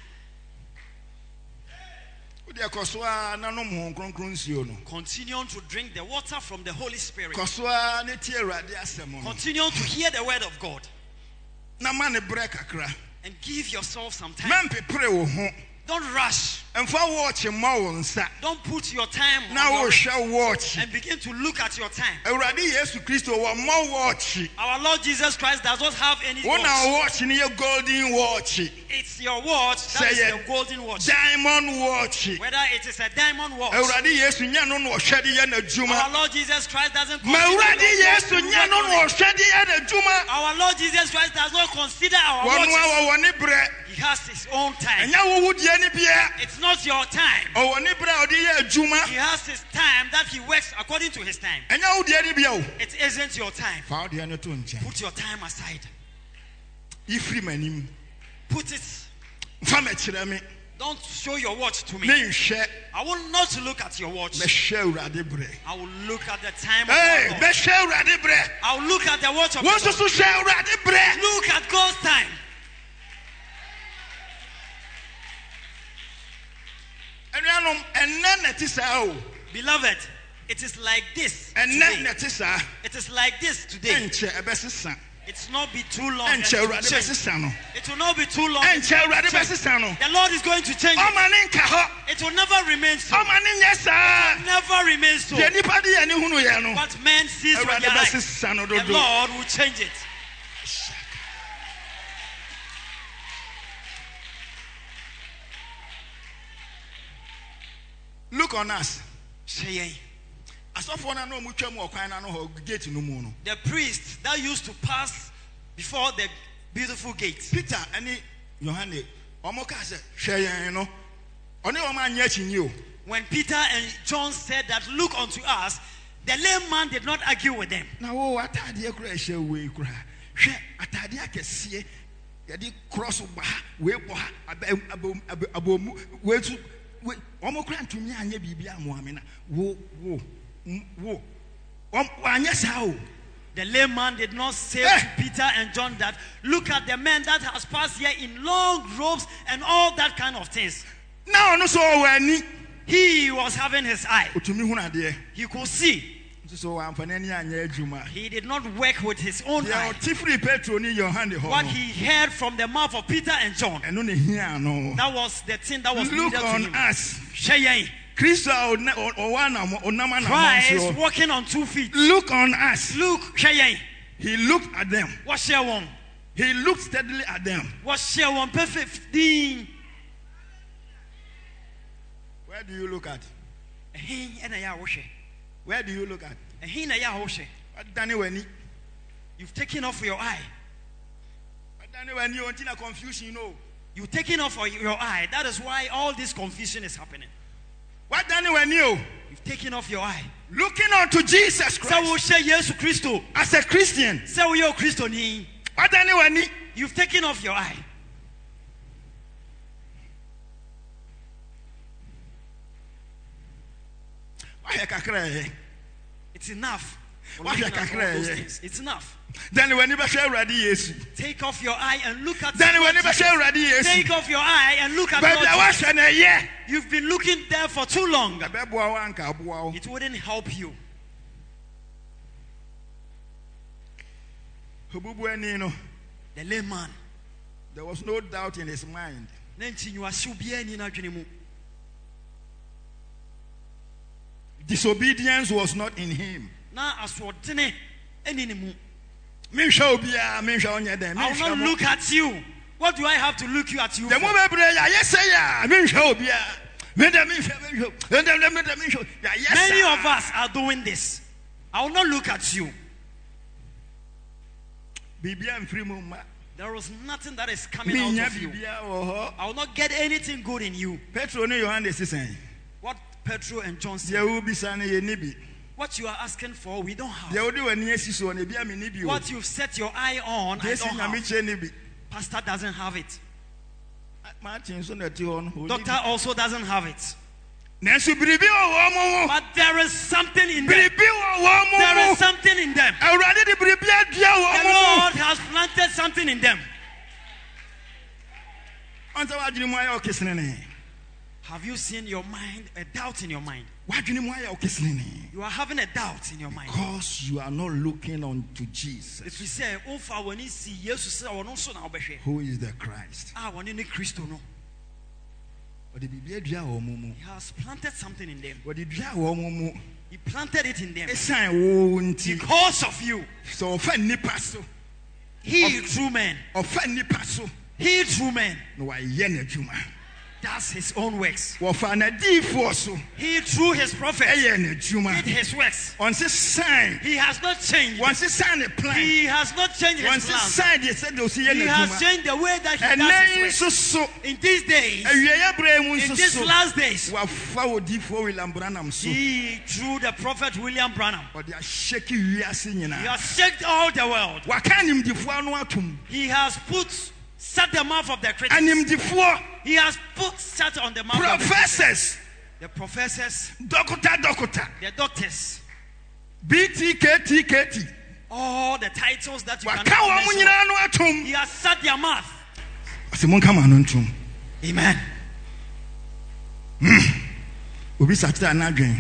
Speaker 1: Wode kɔ so a na nom ho kronkron nsuo no.
Speaker 2: Continue to drink the water from the Holy Spirit.
Speaker 1: Kɔ so a ne tie Awurade asɛm no.
Speaker 2: Continue to hear the word of God
Speaker 1: Na ma ne brɛ kakra.
Speaker 2: and give yourself some time.
Speaker 1: Mampepere wo ho.
Speaker 2: Don't rush.
Speaker 1: Mfa wɔɔkye mma wo nsa.
Speaker 2: Don't put your time on
Speaker 1: Na
Speaker 2: your wrist
Speaker 1: wohwɛ wɔɔkye.
Speaker 2: and begin to look at your time.
Speaker 1: Awurade Yesu Kristo wɔ mmɔ wɔɔkye.
Speaker 2: Our Lord Jesus Christ does not have any
Speaker 1: Wo na
Speaker 2: watch.
Speaker 1: wɔɔkye no yɛ golden wɔɔkye.
Speaker 2: It's your watch that
Speaker 1: Say
Speaker 2: is
Speaker 1: it.
Speaker 2: the golden watch.
Speaker 1: Diamond wɔɔkye.
Speaker 2: Whether it is a diamond watch.
Speaker 1: Awurade Yesu nyɛ no na ɔhwɛ de yɛ
Speaker 2: Our
Speaker 1: n'adwuma.
Speaker 2: Lord Jesus Christ doesn't
Speaker 1: Ma
Speaker 2: consider
Speaker 1: Awurade
Speaker 2: your watch
Speaker 1: Yesu
Speaker 2: to
Speaker 1: nyɛ
Speaker 2: work
Speaker 1: no
Speaker 2: on
Speaker 1: na
Speaker 2: it.
Speaker 1: ɔhwɛ de yɛ n'adwuma.
Speaker 2: Our Lord Jesus Christ does not consider our
Speaker 1: Wɔno a
Speaker 2: watches.
Speaker 1: wɔwɔ ne brɛ.
Speaker 2: He has his own time.
Speaker 1: Ɛnyɛ wo wodie ne bia.
Speaker 2: It's not your time.
Speaker 1: Ɔwɔ ne brɛ a ɔde yɛ adwuma.
Speaker 2: He has his time that he works according to his time.
Speaker 1: Ɛnyɛ wo die ne bia o.
Speaker 2: It isn't your time.
Speaker 1: Fa wo deɛ no to nkyɛn.
Speaker 2: Put your time aside.
Speaker 1: Ifiri m'anim.
Speaker 2: Put it.
Speaker 1: Fa m'akyerɛ me.
Speaker 2: Don't show your watch to me.
Speaker 1: Menhwɛ.
Speaker 2: I will not look at your watch.
Speaker 1: Mɛhwɛ Awurade brɛ.
Speaker 2: I will look at the time of
Speaker 1: Hey,
Speaker 2: our Lord.
Speaker 1: mɛhwɛ Awurade brɛ.
Speaker 2: I will look at the watch of the
Speaker 1: Wɔn
Speaker 2: Lord.
Speaker 1: nso so hwɛ Awurade brɛ.
Speaker 2: Look at God's time.
Speaker 1: Anuanom, ɛnnɛ na ɛte saa o.
Speaker 2: Beloved, it is like this
Speaker 1: Ɛnnɛ na
Speaker 2: today.
Speaker 1: ɛte saa.
Speaker 2: It is like this today.
Speaker 1: Ɛnkyɛ ɛbɛsesa.
Speaker 2: It's not be too long. and
Speaker 1: Ɛnkyɛ
Speaker 2: it will
Speaker 1: Awurade
Speaker 2: change.
Speaker 1: bɛsesa no.
Speaker 2: It will not be too long. and
Speaker 1: Ɛnkyɛ
Speaker 2: it will
Speaker 1: Awurade
Speaker 2: change.
Speaker 1: bɛsesa no.
Speaker 2: The Lord is going to change it.
Speaker 1: Ɔma ne nka hɔ.
Speaker 2: It will never remain so.
Speaker 1: Ɔma ne nyɛ saa.
Speaker 2: Never remain so.
Speaker 1: Deɛ nipa de yɛ ne hunu yɛ no.
Speaker 2: What man sees with
Speaker 1: Awurade
Speaker 2: their eyes,
Speaker 1: bɛsesa no
Speaker 2: the
Speaker 1: dodo.
Speaker 2: Lord will change it.
Speaker 1: Look on us.
Speaker 2: Shey.
Speaker 1: Asɔfoɔ na na ɔmo twɛ mu ɔkwan na no hɔ gate no mu no.
Speaker 2: The priests that used to pass before the beautiful gate.
Speaker 1: Peter ɛne Yohane ɔmo ka sɛ hwɛ yɛn no. Ɔne ɔmo anyɛ akyinyi o.
Speaker 2: When Peter and John said that, look unto us, the lame man did not argue with them.
Speaker 1: Na wo ataadeɛ kura ɛhyɛ wei kura. Hwɛ ataadeɛ akɛseɛ yɛde cross ba ha wei bɔ ha abɛ abom abomu wei tu wei ɔmo kura ntumi anyɛ biribi amoame na wo wo wo ɔmo anyɛ saa o.
Speaker 2: The lame man did not say
Speaker 1: Hey!
Speaker 2: to Peter and John that, look at the man that has passed here in long robes and all that kind of things.
Speaker 1: Now no so wani.
Speaker 2: He was having his eye.
Speaker 1: Otumi hu na de.
Speaker 2: He could see.
Speaker 1: So amfani ani anya adwuma.
Speaker 2: He did not work with his own
Speaker 1: Yeah,
Speaker 2: eye.
Speaker 1: Tifri Petro ni your hand ho.
Speaker 2: What he heard from the mouth of Peter and John.
Speaker 1: Eno ne hia no.
Speaker 2: That was the thing that was
Speaker 1: Look
Speaker 2: needed to
Speaker 1: on
Speaker 2: him.
Speaker 1: us.
Speaker 2: Shey,
Speaker 1: Christ owana onama na
Speaker 2: Christ
Speaker 1: monso.
Speaker 2: walking on two feet.
Speaker 1: Look on us.
Speaker 2: Look, Shey.
Speaker 1: He looked at them.
Speaker 2: What share one?
Speaker 1: He looked steadily at them.
Speaker 2: What share one? Perfect fifteen.
Speaker 1: Where do you look at?
Speaker 2: He and I wash.
Speaker 1: Where do you look at?
Speaker 2: He na ya wash.
Speaker 1: What Danny Weni?
Speaker 2: You've taken off your eye.
Speaker 1: What Danny Weni? You want to confusion, you know?
Speaker 2: You've taken off your eye. That is why all this confusion is happening.
Speaker 1: What Danny Weni?
Speaker 2: You've taken off your eye.
Speaker 1: Looking unto Jesus
Speaker 2: So
Speaker 1: Christ
Speaker 2: we share Jesus Christo.
Speaker 1: as a Christian.
Speaker 2: So we are Christo ni.
Speaker 1: What Danny Weni?
Speaker 2: You've taken off your eye.
Speaker 1: Why you kakra?
Speaker 2: It's enough. We're
Speaker 1: Why
Speaker 2: looking
Speaker 1: you
Speaker 2: at all
Speaker 1: kakra,
Speaker 2: those
Speaker 1: eh?
Speaker 2: things. It's enough.
Speaker 1: Danny Weni be share ready yes.
Speaker 2: Take off your eye and look at
Speaker 1: Danny
Speaker 2: Lord
Speaker 1: Weni be
Speaker 2: Jesus.
Speaker 1: share ready yes.
Speaker 2: Take off your eye and look at
Speaker 1: But
Speaker 2: Lord
Speaker 1: there
Speaker 2: Jesus.
Speaker 1: was an year.
Speaker 2: You've been looking there for too long.
Speaker 1: The bebo wanka boa.
Speaker 2: It wouldn't help you.
Speaker 1: Hububu eni no.
Speaker 2: The layman.
Speaker 1: There was no doubt in his mind. Disobedience was not in him.
Speaker 2: I
Speaker 1: Me show bia, me show onye dem.
Speaker 2: will not look at you. What do I have to look you at you
Speaker 1: The
Speaker 2: for?
Speaker 1: moment prayer, yes say ya. Me show bia. Me dem me show, me show. Me dem me dem me show. Yeah, yes.
Speaker 2: Many
Speaker 1: sir.
Speaker 2: of us are doing this. I will not look at you.
Speaker 1: Bibia mfiri mu ma.
Speaker 2: There is nothing that is coming
Speaker 1: Me
Speaker 2: out
Speaker 1: nya
Speaker 2: of you.
Speaker 1: bibia wo ho.
Speaker 2: I will not get anything good in you.
Speaker 1: Petro ne Yohane sisen.
Speaker 2: What Petro and John
Speaker 1: Ye
Speaker 2: said.
Speaker 1: wo bisa ne ye ni bi.
Speaker 2: What you are asking for, we don't
Speaker 1: Ye
Speaker 2: have.
Speaker 1: wo de wani asiso ne bia me ni bi o.
Speaker 2: What you've set your eye on, I
Speaker 1: Jesi
Speaker 2: don't
Speaker 1: nyame
Speaker 2: have.
Speaker 1: che ni bi.
Speaker 2: Pastor doesn't have it.
Speaker 1: Martin so na ti ho no.
Speaker 2: Doctor also doesn't have it.
Speaker 1: Nanso biribi wo wo mo.
Speaker 2: But there is something in them.
Speaker 1: Biribi wo wo mo.
Speaker 2: There is something in them.
Speaker 1: Awurade de biribi adua wo
Speaker 2: The
Speaker 1: mo.
Speaker 2: Lord has planted something in them.
Speaker 1: Onse wadwene mu aye okesene ne.
Speaker 2: Have you seen your mind, a doubt in your mind?
Speaker 1: Wadwene mu aye okesene ne.
Speaker 2: You are having a doubt in your mind.
Speaker 1: Because you are not looking unto Jesus,
Speaker 2: If we say, "Oh, for when he see Jesus, say, "Oh, no, so now, behwe."
Speaker 1: who is the Christ.
Speaker 2: Ah, when in Christ, no,
Speaker 1: Ode biribi adua wo mo mu.
Speaker 2: He has planted something in them.
Speaker 1: Ode dua wo mo mu.
Speaker 2: He planted it in them
Speaker 1: Esan wo nti.
Speaker 2: because of you.
Speaker 1: So ofa nipa so.
Speaker 2: He, true man,
Speaker 1: Ofa nipa so.
Speaker 2: he, true man,
Speaker 1: No wa ye na adwuma.
Speaker 2: does his own works.
Speaker 1: Wo fa na difo so.
Speaker 2: He, through his prophet,
Speaker 1: Eye na adwuma.
Speaker 2: did his works.
Speaker 1: Onse sign.
Speaker 2: He has not changed.
Speaker 1: Onse sign the plan.
Speaker 2: He has not changed his
Speaker 1: Once
Speaker 2: plans.
Speaker 1: sign they said they see ye
Speaker 2: He
Speaker 1: na
Speaker 2: has
Speaker 1: adwuma.
Speaker 2: changed the way that he
Speaker 1: And
Speaker 2: does
Speaker 1: then
Speaker 2: his
Speaker 1: so
Speaker 2: works.
Speaker 1: so.
Speaker 2: In these days,
Speaker 1: Awiye bre mu
Speaker 2: in
Speaker 1: so
Speaker 2: these
Speaker 1: so.
Speaker 2: last days,
Speaker 1: Wafa wo difo William Branham so.
Speaker 2: he, through the prophet William Branham,
Speaker 1: Ode asheki wiase
Speaker 2: he
Speaker 1: nyina.
Speaker 2: has shaken all the world.
Speaker 1: Waka nimdifo anu atum.
Speaker 2: He has put, shut the mouth of the critics.
Speaker 1: Animdifo,
Speaker 2: He has put, shut on the mouth of the critics.
Speaker 1: professors,
Speaker 2: The professors,
Speaker 1: doctor, doctor,
Speaker 2: the doctors,
Speaker 1: B T K T K T.
Speaker 2: all the titles that you can
Speaker 1: Waka wa
Speaker 2: mention.
Speaker 1: munyina anu atum.
Speaker 2: He has shut their mouth.
Speaker 1: Ase mon kama anu ntum.
Speaker 2: Amen.
Speaker 1: Obi satira na adwen.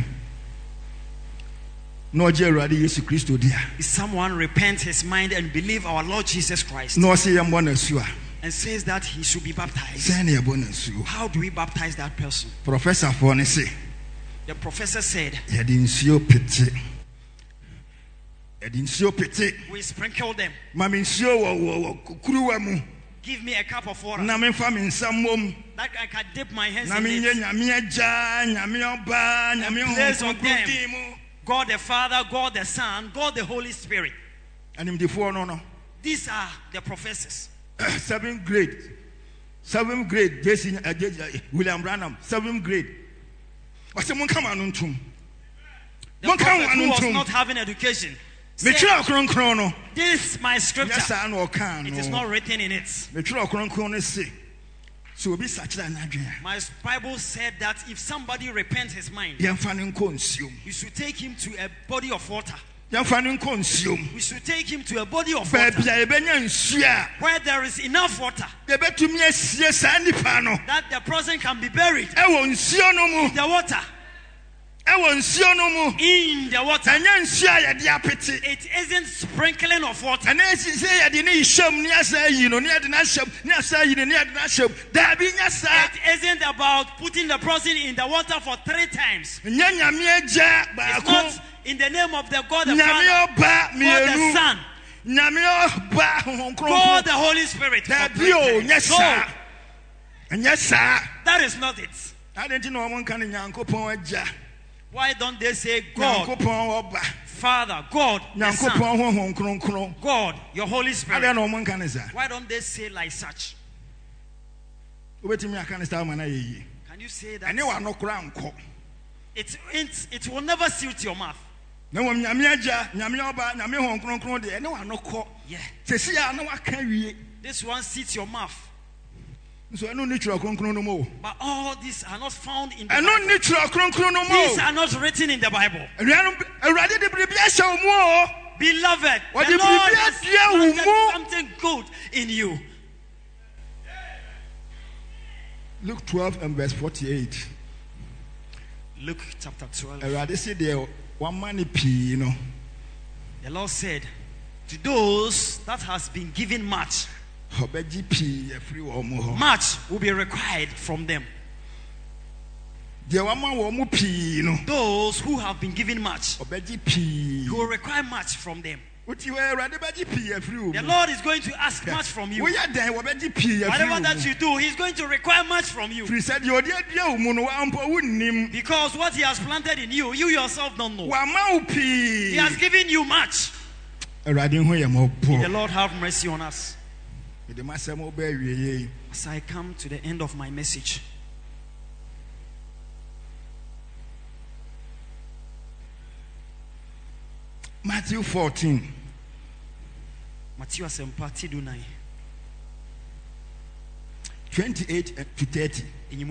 Speaker 1: No je Awurade Yesu Kristo dia.
Speaker 2: If someone repents his mind and believe our Lord Jesus Christ
Speaker 1: No se yembo na suwa.
Speaker 2: and says that he should be baptized,
Speaker 1: Se na yebo na suwa.
Speaker 2: how do we baptize that person?
Speaker 1: Professor for ne se.
Speaker 2: The professor said,
Speaker 1: Ye di nsuo pete. Ye di nsuo pete.
Speaker 2: we sprinkle them.
Speaker 1: Mami nsuo wo wo wo kuruwa mu.
Speaker 2: Give me a cup of water
Speaker 1: Na me fa me nsam mom.
Speaker 2: that I can dip my hands
Speaker 1: Na
Speaker 2: in
Speaker 1: me nye
Speaker 2: it.
Speaker 1: nyame agya, nyame oba, nyame
Speaker 2: place on
Speaker 1: honhom
Speaker 2: them.
Speaker 1: kronkron mu.
Speaker 2: God the Father, God the Son, God the Holy Spirit.
Speaker 1: Animdifo no no.
Speaker 2: These are the professors.
Speaker 1: Seventh grade. Seventh grade. J C uh, J, uh, William Branham. Seventh grade. What's the mon come on untum?
Speaker 2: The
Speaker 1: Mon come
Speaker 2: prophet
Speaker 1: on
Speaker 2: who was
Speaker 1: untum.
Speaker 2: not having education
Speaker 1: Me
Speaker 2: said,
Speaker 1: try okron kron no.
Speaker 2: this my scripture.
Speaker 1: Yes I no kan
Speaker 2: It is
Speaker 1: no.
Speaker 2: not written in it.
Speaker 1: Me try okron kron no say. So obi sachira na adwen.
Speaker 2: My Bible said that if somebody repents his mind,
Speaker 1: Yemfa ne nko nsuom.
Speaker 2: you should take him to a body of water. We should take him to a body of water where there is enough water that the person can be buried in the water. In the water. It isn't sprinkling of water. It isn't about putting the person in the water for three times. It's not in the name of the God the Father, God the Son, God the Holy Spirit. No. That is not it. Why don't they say God, Father, God, the Son, God, your Holy Spirit? Why don't they say like such? Can you say that? It, it, it will never suit your mouth. Yeah. This one suits your mouth. But all these are not found in the Bible. These are not written in the Bible. Beloved, the Lord has planted something good in you.
Speaker 1: Luke twelve and verse forty-eight.
Speaker 2: Luke chapter twelve.
Speaker 1: The
Speaker 2: Lord said, to those that has been given much, much will be required from them. Those who have been given much, He will require much from them. The Lord is going to ask much from you. Whatever that you do, He's going to require much from you. Because what He has planted in you, you yourself don't know. He has given you much. May the Lord have mercy on us. As I come to the end of my message,
Speaker 1: Matthew fourteen.
Speaker 2: Matthew asempati dunai.
Speaker 1: twenty-eight to thirty.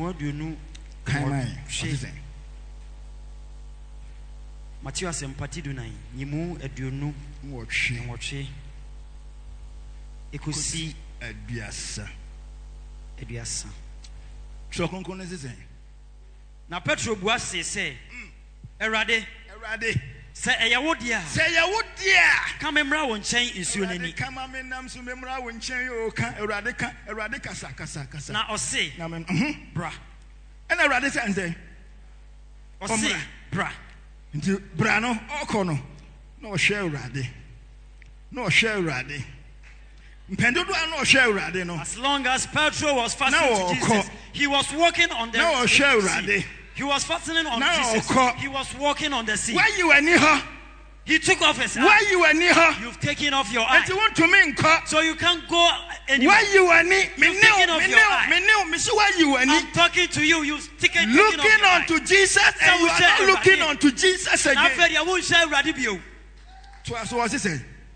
Speaker 2: Matthew asempati dunai. Nimu eduonu nwotwe. Ekusi
Speaker 1: Ediasa.
Speaker 2: Ediasa.
Speaker 1: Shokonkon is
Speaker 2: Na Petro bua se se Erade
Speaker 1: Erade
Speaker 2: say eyawodia
Speaker 1: say eyawodia
Speaker 2: come emra wo nchen nsuo nani
Speaker 1: come amennam so memra wo nchen yo ka Erade ka Erade kasa kasa kasa
Speaker 2: na ose
Speaker 1: na men mhm
Speaker 2: bra
Speaker 1: and Erade say nze
Speaker 2: ose bra
Speaker 1: nti bra no okono na o hwe Erade na o hwe Erade.
Speaker 2: As long as Petro was fasting to Jesus, he was walking on the sea. He was fastening on Jesus. He was walking on the sea.
Speaker 1: Why you are near her?
Speaker 2: He took off his eye.
Speaker 1: Why you are near her?
Speaker 2: You've taken off your eye.
Speaker 1: And you want to mean
Speaker 2: so you can't go anywhere.
Speaker 1: Why you are near?
Speaker 2: You've taken off your eye.
Speaker 1: Why you are near?
Speaker 2: I'm talking to you. You've taken
Speaker 1: looking
Speaker 2: off your
Speaker 1: onto
Speaker 2: eye.
Speaker 1: Jesus and you are not looking onto Jesus again. So what's he saying?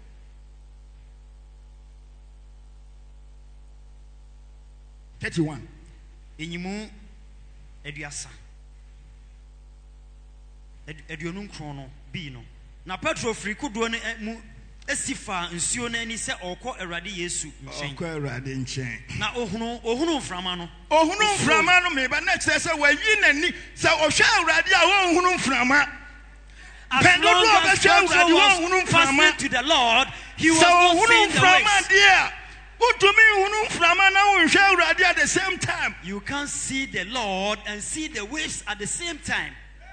Speaker 1: thirty-one.
Speaker 2: Enimu eduasa. Eduonum krono bi no. Na Petro firi kudo ne mu esifa nsuo na ani se okọ Erade Yesu nchen.
Speaker 1: Okọ Erade nchen.
Speaker 2: Na ohunu ohunu mframa no.
Speaker 1: Ohunu mframa no me ba na kire se wayi nani se ohwe Erade a wo ohunu mframa.
Speaker 2: As long as Petro was fasting to the Lord, he was not seeing the waves.
Speaker 1: At the same time.
Speaker 2: You can't see the Lord and see the waves at the same time.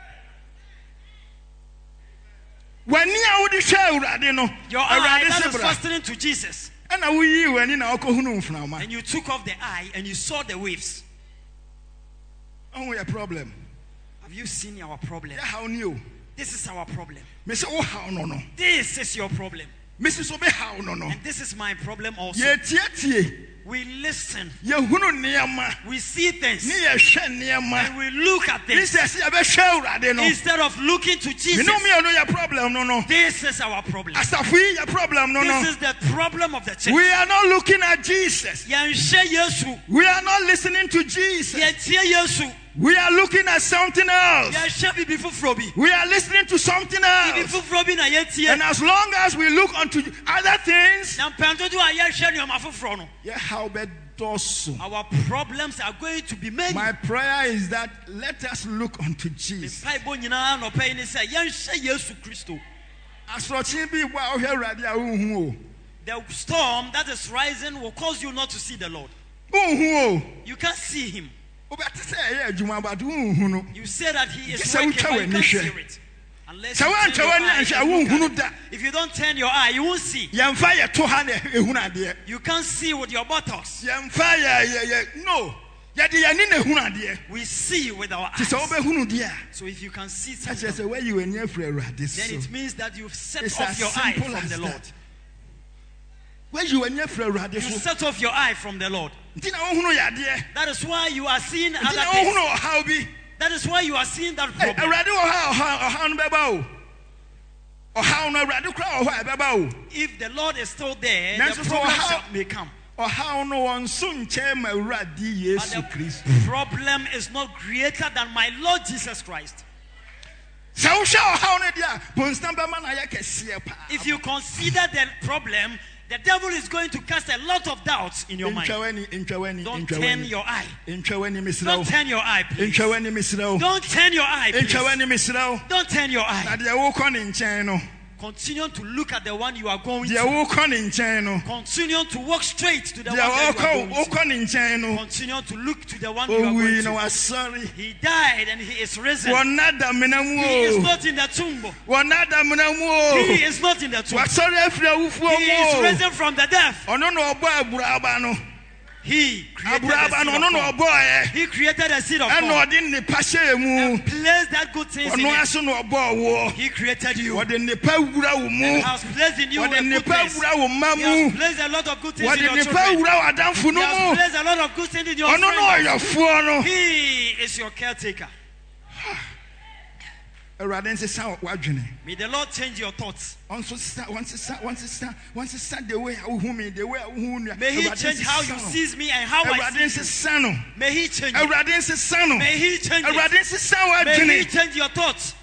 Speaker 1: When you are with
Speaker 2: your eye that is fastening to Jesus,
Speaker 1: and
Speaker 2: you took off the eye and you saw the waves.
Speaker 1: Oh, a problem.
Speaker 2: Have you seen our problem?
Speaker 1: How new?
Speaker 2: This is our problem.
Speaker 1: Mister Oh, how no no.
Speaker 2: This is your problem.
Speaker 1: Missus Obe how no no.
Speaker 2: And this is my problem also. We listen. We see things. And we look at things. Instead of looking to Jesus. This is our problem. This is the problem of the church.
Speaker 1: We are not looking at Jesus. We are not listening to Jesus. We are looking at something else.
Speaker 2: Yɛhwɛ bibi foforɔ bi.
Speaker 1: We are listening to something
Speaker 2: Bibi
Speaker 1: else.
Speaker 2: foforɔ bi na yɛtie.
Speaker 1: And as long as we look unto other things,
Speaker 2: Na mpɛntodo a yɛhwɛ nneɛma foforɔ no,
Speaker 1: yeah, how bad also.
Speaker 2: our problems are going to be many.
Speaker 1: My prayer is that let us look unto Jesus.
Speaker 2: Mpaebɔ nyinaa nɔpɛ yi ne sɛ yɛnhwɛ Yesu Kristo.
Speaker 1: Asorɔkye bi bɔ a wohwɛ Awurade a wonhu o.
Speaker 2: The storm that is rising will cause you not to see the Lord.
Speaker 1: Wonhu o.
Speaker 2: You can't see him.
Speaker 1: Wobɛte sɛ ɛyɛ adwuma but wonhu no.
Speaker 2: You say that he is
Speaker 1: Sɛ
Speaker 2: working,
Speaker 1: wotwa
Speaker 2: but you can't
Speaker 1: w'ani
Speaker 2: see
Speaker 1: hwɛ.
Speaker 2: it. Unless
Speaker 1: Sɛ
Speaker 2: you turn
Speaker 1: woantwa
Speaker 2: your
Speaker 1: w'ani
Speaker 2: eye
Speaker 1: anhwɛ a
Speaker 2: and look
Speaker 1: wonhunu
Speaker 2: at
Speaker 1: da.
Speaker 2: it. If you don't turn your eye, you won't see.
Speaker 1: Yɛmfa yɛto ha na ehunu adeɛ.
Speaker 2: You can't see with your buttocks.
Speaker 1: Yɛmfa yɛ yɛ yɛ no. Yɛde yɛni na ehunu adeɛ.
Speaker 2: We see with our
Speaker 1: Ti sɛ
Speaker 2: eyes.
Speaker 1: wobɛhunu deɛ a.
Speaker 2: So if you can see
Speaker 1: Ɛkyerɛ
Speaker 2: something,
Speaker 1: sɛ wayi w'ani afiri Awurade
Speaker 2: then
Speaker 1: so.
Speaker 2: it means that you've set
Speaker 1: It's
Speaker 2: off
Speaker 1: as
Speaker 2: your eye
Speaker 1: simple
Speaker 2: from
Speaker 1: as
Speaker 2: the Lord.
Speaker 1: that. Wayi w'ani afiri Awurade
Speaker 2: You
Speaker 1: so.
Speaker 2: set off your eye from the Lord.
Speaker 1: Nti na wohunu yɛ adeɛ.
Speaker 2: That is why you are seeing
Speaker 1: Nti
Speaker 2: other
Speaker 1: na
Speaker 2: things.
Speaker 1: wohunu ɔhaw bi.
Speaker 2: That is why you are seeing that
Speaker 1: Hey,
Speaker 2: problem.
Speaker 1: Awurade wɔ ha ɔhaw ɔhaw no bɛba o. Ɔhaw no Awurade kora wɔ hɔ a ɛbɛba o.
Speaker 2: If the Lord is still there,
Speaker 1: Nanso
Speaker 2: the
Speaker 1: sɛ
Speaker 2: problem
Speaker 1: ɔhaw-
Speaker 2: shall- may come.
Speaker 1: Ɔhaw no wɔn so nkyɛn ma Awurade
Speaker 2: But
Speaker 1: Yesu
Speaker 2: the
Speaker 1: Kristo.
Speaker 2: problem is not greater than my Lord Jesus Christ.
Speaker 1: Sɛ wohwɛ ɔhaw no deɛ a bonsam bɛma no ayɛ kɛseɛ paa.
Speaker 2: If you consider the problem, the devil is going to cast a lot of doubts in your mind.
Speaker 1: Ntwa w'ani, ntwa w'ani,
Speaker 2: Don't
Speaker 1: ntwa
Speaker 2: turn
Speaker 1: w'ani.
Speaker 2: your eye.
Speaker 1: Ntwa w'ani mesrɛ
Speaker 2: Don't
Speaker 1: wo.
Speaker 2: turn your eye, please.
Speaker 1: Ntwa w'ani mesrɛ wo.
Speaker 2: Don't turn your eye,
Speaker 1: Ntwa
Speaker 2: please.
Speaker 1: w'ani mesrɛ wo.
Speaker 2: Don't turn your
Speaker 1: Na
Speaker 2: eye.
Speaker 1: deɛ wokɔ ne nkyɛn no,
Speaker 2: Continue to look at the one you are going
Speaker 1: deɛ
Speaker 2: to.
Speaker 1: wokɔ ne nkyɛn no,
Speaker 2: Continue to walk straight to the one
Speaker 1: deɛ
Speaker 2: that you are
Speaker 1: wɔkɔ
Speaker 2: going to.
Speaker 1: wokɔ ne nkyɛn no,
Speaker 2: Continue to look to the one you are
Speaker 1: owui
Speaker 2: going
Speaker 1: na
Speaker 2: to.
Speaker 1: wasɔre.
Speaker 2: He died and he is risen.
Speaker 1: Wɔnna damena mu
Speaker 2: He is
Speaker 1: o.
Speaker 2: not in the tomb.
Speaker 1: Wɔnna damena mu o.
Speaker 2: He is not in the tomb.
Speaker 1: Wasɔre afiri awufoɔ
Speaker 2: He is
Speaker 1: mu o.
Speaker 2: risen from the death.
Speaker 1: Ɔno na ɔbɔ aburaba no.
Speaker 2: He created the
Speaker 1: Aburaba
Speaker 2: seed
Speaker 1: no
Speaker 2: of
Speaker 1: ɔno na
Speaker 2: corn.
Speaker 1: ɔbɔɔɛ.
Speaker 2: He created the seed of
Speaker 1: Ɛna
Speaker 2: corn
Speaker 1: ɔde nnipa hyɛɛ mu.
Speaker 2: and placed that good things in
Speaker 1: Ɔno
Speaker 2: it.
Speaker 1: aso na ɔbɔɔ wo.
Speaker 2: He created you
Speaker 1: Wɔde nnipa wura wo mu.
Speaker 2: and has placed in you a
Speaker 1: Wɔde
Speaker 2: good
Speaker 1: nnipa
Speaker 2: place.
Speaker 1: wura wo mma
Speaker 2: He has
Speaker 1: mu.
Speaker 2: placed a lot of good things in
Speaker 1: Wɔde
Speaker 2: your
Speaker 1: nnipa
Speaker 2: children.
Speaker 1: wura wo adamfo
Speaker 2: He
Speaker 1: no
Speaker 2: has
Speaker 1: mu.
Speaker 2: placed a lot of good things in your
Speaker 1: Ɔno na
Speaker 2: friends.
Speaker 1: ɔyɛfoɔ no.
Speaker 2: He is your caretaker.
Speaker 1: Awurade nsesa w'adwene.
Speaker 2: May the Lord change your thoughts.
Speaker 1: Ɔnso sesa, wɔnsesa, wɔnsesa, wɔnsesa the way a wohu me, the way a wohu nua.
Speaker 2: May He
Speaker 1: Awurade
Speaker 2: change how you
Speaker 1: nsesa no.
Speaker 2: see me and how I
Speaker 1: Awurade
Speaker 2: see you.
Speaker 1: nsesa no.
Speaker 2: May He change it.
Speaker 1: Awurade nsesa no.
Speaker 2: May He change
Speaker 1: Awurade
Speaker 2: it.
Speaker 1: nsesa
Speaker 2: May He
Speaker 1: w'adwene.
Speaker 2: change your thoughts.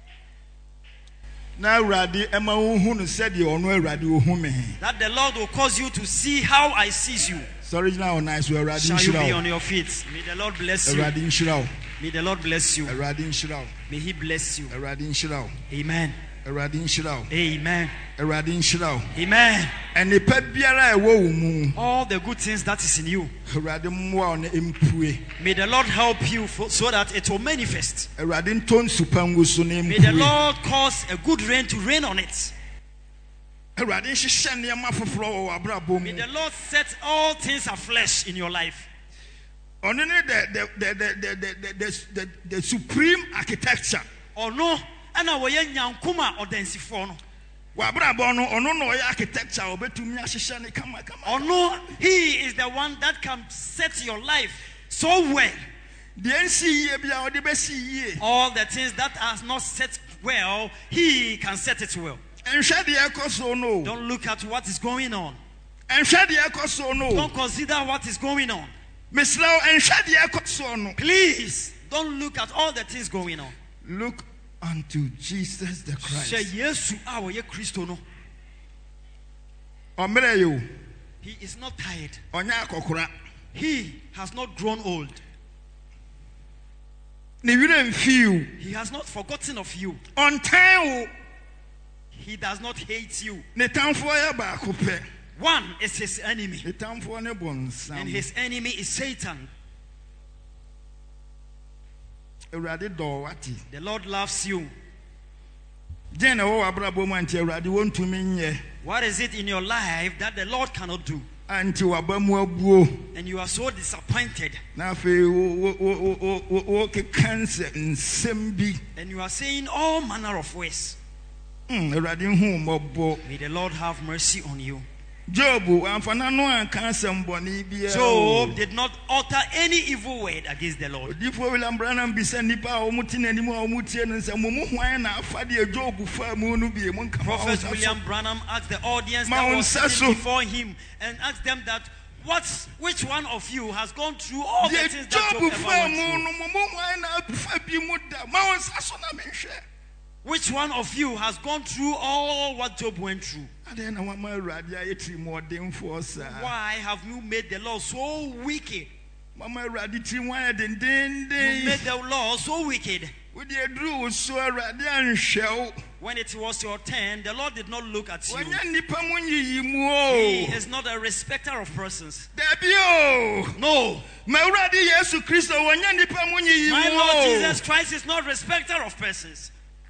Speaker 1: Na Awurade ɛma wohu no sɛdeɛ ɔno Awurade wohu me.
Speaker 2: That the Lord will cause you to see how I see you.
Speaker 1: Sorry gyina wo nan so Awurade
Speaker 2: Shall you be
Speaker 1: nhyira
Speaker 2: on
Speaker 1: wo.
Speaker 2: your feet? May the Lord bless you.
Speaker 1: Awurade nhyira wo.
Speaker 2: May the Lord bless you.
Speaker 1: Awurade nhyira wo.
Speaker 2: May He bless you.
Speaker 1: Awurade nhyira wo.
Speaker 2: Amen.
Speaker 1: Awurade nhyira wo.
Speaker 2: Amen.
Speaker 1: Awurade nhyira wo.
Speaker 2: Amen.
Speaker 1: Ɛnipa biara a ɛwɔ wo mu.
Speaker 2: All the good things that is in you.
Speaker 1: Awurade mmoa wo na ɛmpue.
Speaker 2: May the Lord help you for, so that it will manifest.
Speaker 1: Awurade ntɔ nsupa ngu so na
Speaker 2: May the
Speaker 1: ɛmpue.
Speaker 2: Lord cause a good rain to rain on it.
Speaker 1: Awurade nhyehyɛ nneɛma foforɔ wɔ w'abrabɔ
Speaker 2: May
Speaker 1: mu.
Speaker 2: the Lord set all things afresh in your life.
Speaker 1: Ɔno ne the the the the the the the the the supreme architecture.
Speaker 2: Ɔno ɛna wɔyɛ nyankoma ɔdansifoɔ no.
Speaker 1: W'abrabɔ no ɔno na ɔyɛ architecture a ɔbɛtumi ahyehyɛ ne kama kama.
Speaker 2: Ɔno, He is the one that can set your life so well.
Speaker 1: Deɛ nsi yie bi a ɔde bɛsi yie.
Speaker 2: All the things that are not set well, He can set it well.
Speaker 1: Nhwɛ deɛ ɛkɔ so no.
Speaker 2: Don't look at what is going on.
Speaker 1: Nhwɛ deɛ ɛkɔ so no.
Speaker 2: Don't consider what is going on.
Speaker 1: Mesrɛ wo nhwɛ deɛ ɛkɔ so no.
Speaker 2: Please, don't look at all the things going on.
Speaker 1: Look unto Jesus the
Speaker 2: Hwɛ
Speaker 1: Christ.
Speaker 2: Yesu a wɔyɛ Kristo no.
Speaker 1: Ɔmmerɛ yi o.
Speaker 2: He is not tired.
Speaker 1: Ɔnyɛ akɔkora.
Speaker 2: He has not grown old.
Speaker 1: Ne werɛ mfi wo.
Speaker 2: He has not forgotten of you.
Speaker 1: Ɔntan wo.
Speaker 2: He does not hate you.
Speaker 1: Ne tamfoɔ yɛ baako pɛ.
Speaker 2: One is his enemy,
Speaker 1: Ne tamfoɔ ne
Speaker 2: and
Speaker 1: bɔnsam.
Speaker 2: his enemy is Satan.
Speaker 1: Awurade dɔ wate.
Speaker 2: The Lord loves you.
Speaker 1: Deɛ na ɛwɔ w'abrabɔ mu a nti Awurade wɔntumi nyɛ.
Speaker 2: What is it in your life that the Lord cannot do?
Speaker 1: Anti waba mu abuo.
Speaker 2: And you are so disappointed.
Speaker 1: Na afei wo wo wo wo wo wo keka nsɛ nsɛm bi.
Speaker 2: And you are saying all manner of ways.
Speaker 1: Hmm, Awurade hu mmɔbɔ.
Speaker 2: May the Lord have mercy on you.
Speaker 1: Job amfa n'ano anka asɛm bɔne biara.
Speaker 2: Job did not utter any evil word against the Lord.
Speaker 1: Odiyifoɔ William Branham bisa nnipa a wɔn te n'anim a wɔn tie no nsɛm mo mu hwan na afa deɛ Job fa mu no bie mo nka ma wɔn
Speaker 2: Prophet
Speaker 1: nsa so.
Speaker 2: William Branham asked the audience
Speaker 1: Ma
Speaker 2: that
Speaker 1: wɔn
Speaker 2: was
Speaker 1: nsa
Speaker 2: sitting
Speaker 1: so.
Speaker 2: before him and asked them that What's, which one of you has gone through all the
Speaker 1: The
Speaker 2: things that
Speaker 1: job
Speaker 2: Job
Speaker 1: of
Speaker 2: ever went through? Which one of you has gone through all what Job went through? Why have you made the law so wicked? You made the law so wicked. When it was your turn, the Lord did not look at you. He is not a respecter of persons. No. My Lord Jesus Christ is not a respecter of persons.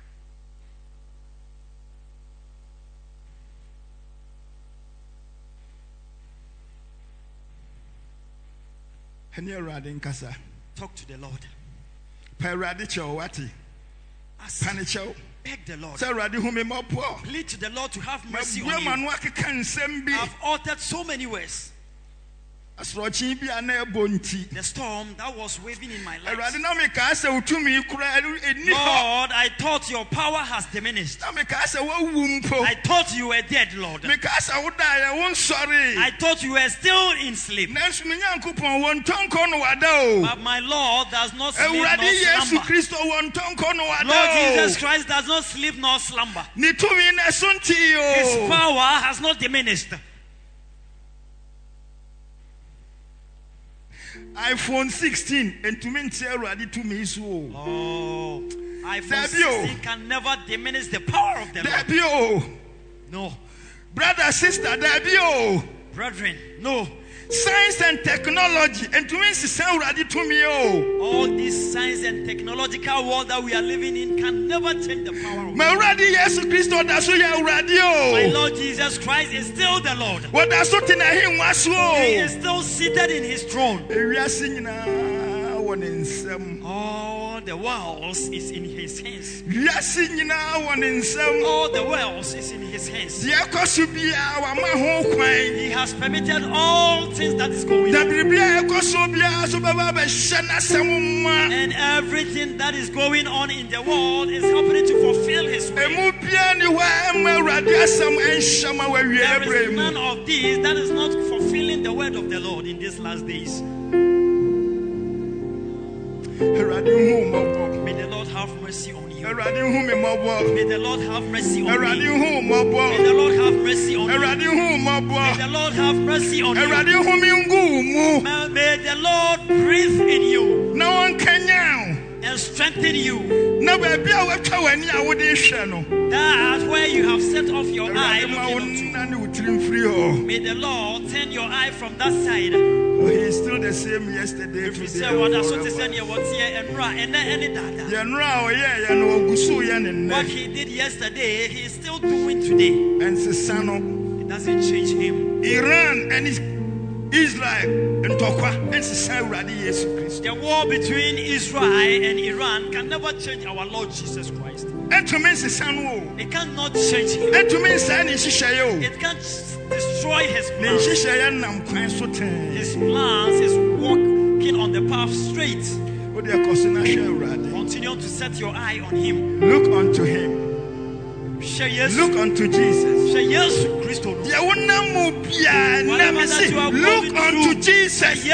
Speaker 2: Talk to the Lord. Ask, beg the Lord. Plead to the Lord to have mercy on you. I've uttered so many words. The storm that was waving in my life. Lord, I thought your power has diminished. I thought you were dead, Lord. I thought you were still in sleep. But my Lord does not sleep nor slumber. Lord Jesus Christ does not sleep nor slumber. His power has not diminished.
Speaker 1: iPhone sixteen and to me ready to me so.
Speaker 2: Oh, iPhone sixteen can never diminish the power of the Lord. No.
Speaker 1: Brother, sister, Dabio.
Speaker 2: Brethren, no.
Speaker 1: Science and technology and to me sound ready to me.
Speaker 2: All this science and technological world that we are living in can never change the power of
Speaker 1: my ready, yes, Christo, that's who you are radio.
Speaker 2: My Lord Jesus Christ is still the Lord.
Speaker 1: What does what in him was
Speaker 2: He is still seated in his throne.
Speaker 1: We are singing
Speaker 2: all the world is in his hands.
Speaker 1: We are singing
Speaker 2: all the world is in his hands. He has permitted all things that is going on. And everything that is going on in the world is happening to fulfill his will. There is none of these that is not fulfilling the word of the Lord in these last days. May the Lord have mercy on you. May the Lord have mercy on me. May the Lord have mercy on you. May the Lord have mercy on you. May the Lord breathe in you.
Speaker 1: No one can
Speaker 2: and strengthen you. That where you have set off your eye looking up to. May the Lord turn your eye from that side.
Speaker 1: Oh, he is still the same yesterday, today,
Speaker 2: what he did yesterday, he is still doing today.
Speaker 1: And it
Speaker 2: doesn't change him.
Speaker 1: Iran and Israel and
Speaker 2: the war between Israel and Iran can never change our Lord Jesus Christ. It cannot change him. It can't destroy his plans. His plans is walking on the path straight. Continue to set your eye on him.
Speaker 1: Look unto him. Look unto Jesus. Look unto Jesus.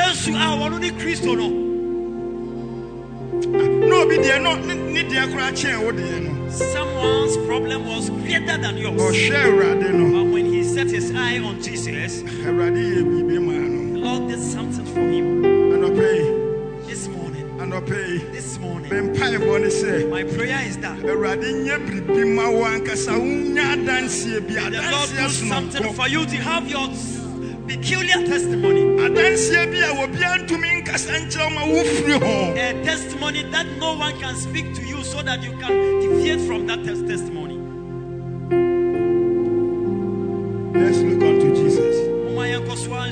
Speaker 1: No, be there, no, need their
Speaker 2: someone's problem was greater than yours.
Speaker 1: But
Speaker 2: when he set his eye on Jesus, the Lord did something for him. This morning, this morning, my prayer is that the Lord do something for you to have your peculiar testimony. A testimony that no one can speak to you so that you can deviate from that testimony.
Speaker 1: Let's look unto Jesus.
Speaker 2: God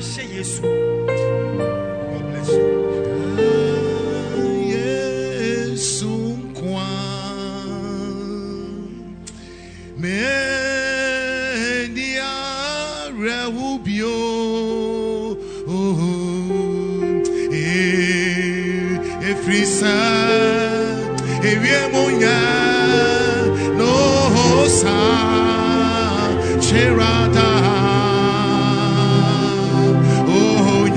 Speaker 2: bless
Speaker 1: you.
Speaker 3: Oh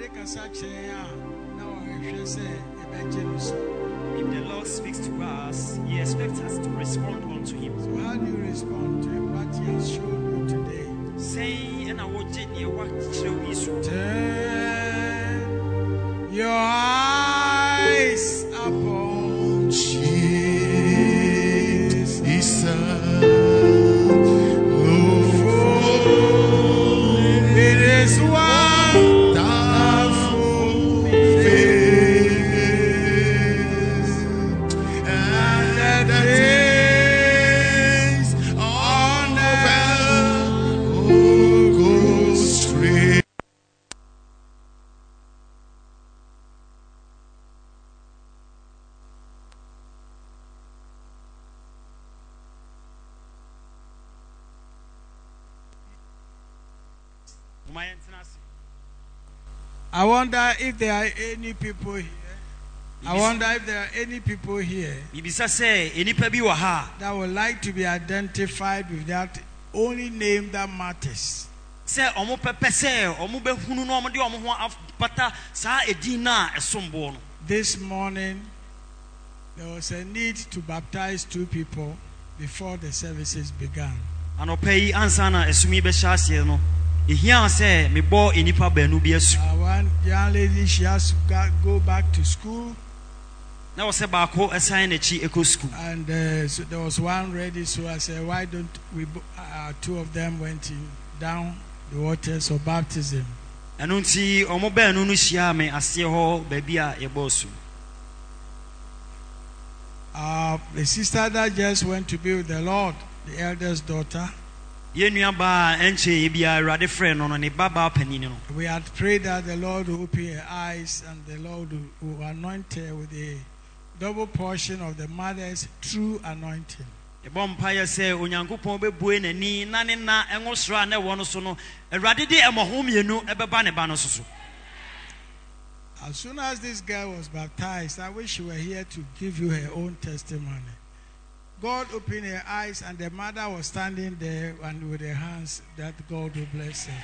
Speaker 2: If the Lord speaks to us, He expects us to respond unto Him.
Speaker 3: So how do you respond to what He has shown you today?
Speaker 2: Say, and I will take you what you
Speaker 3: Turn your eyes upon Jesus. It is wonderful face, and the days on earth go straight. I wonder if there are any people here. I wonder if there are any people here that would like to be identified with that only name that matters. This morning, there was a need to baptize two people before the services began. Uh, one young lady, she has to go back to school. And uh, so there was one ready, so I said, why don't we, uh, two of them went in, down the waters of baptism. Uh, the sister that just went to be with the Lord, the eldest daughter, we had prayed that the Lord will open her eyes and the Lord will anoint her with a double portion of the mother's true anointing. As soon as this girl was baptized, I wish she were here to give you her own testimony. God opened her eyes, and the mother was standing there and with her hands that God will bless her.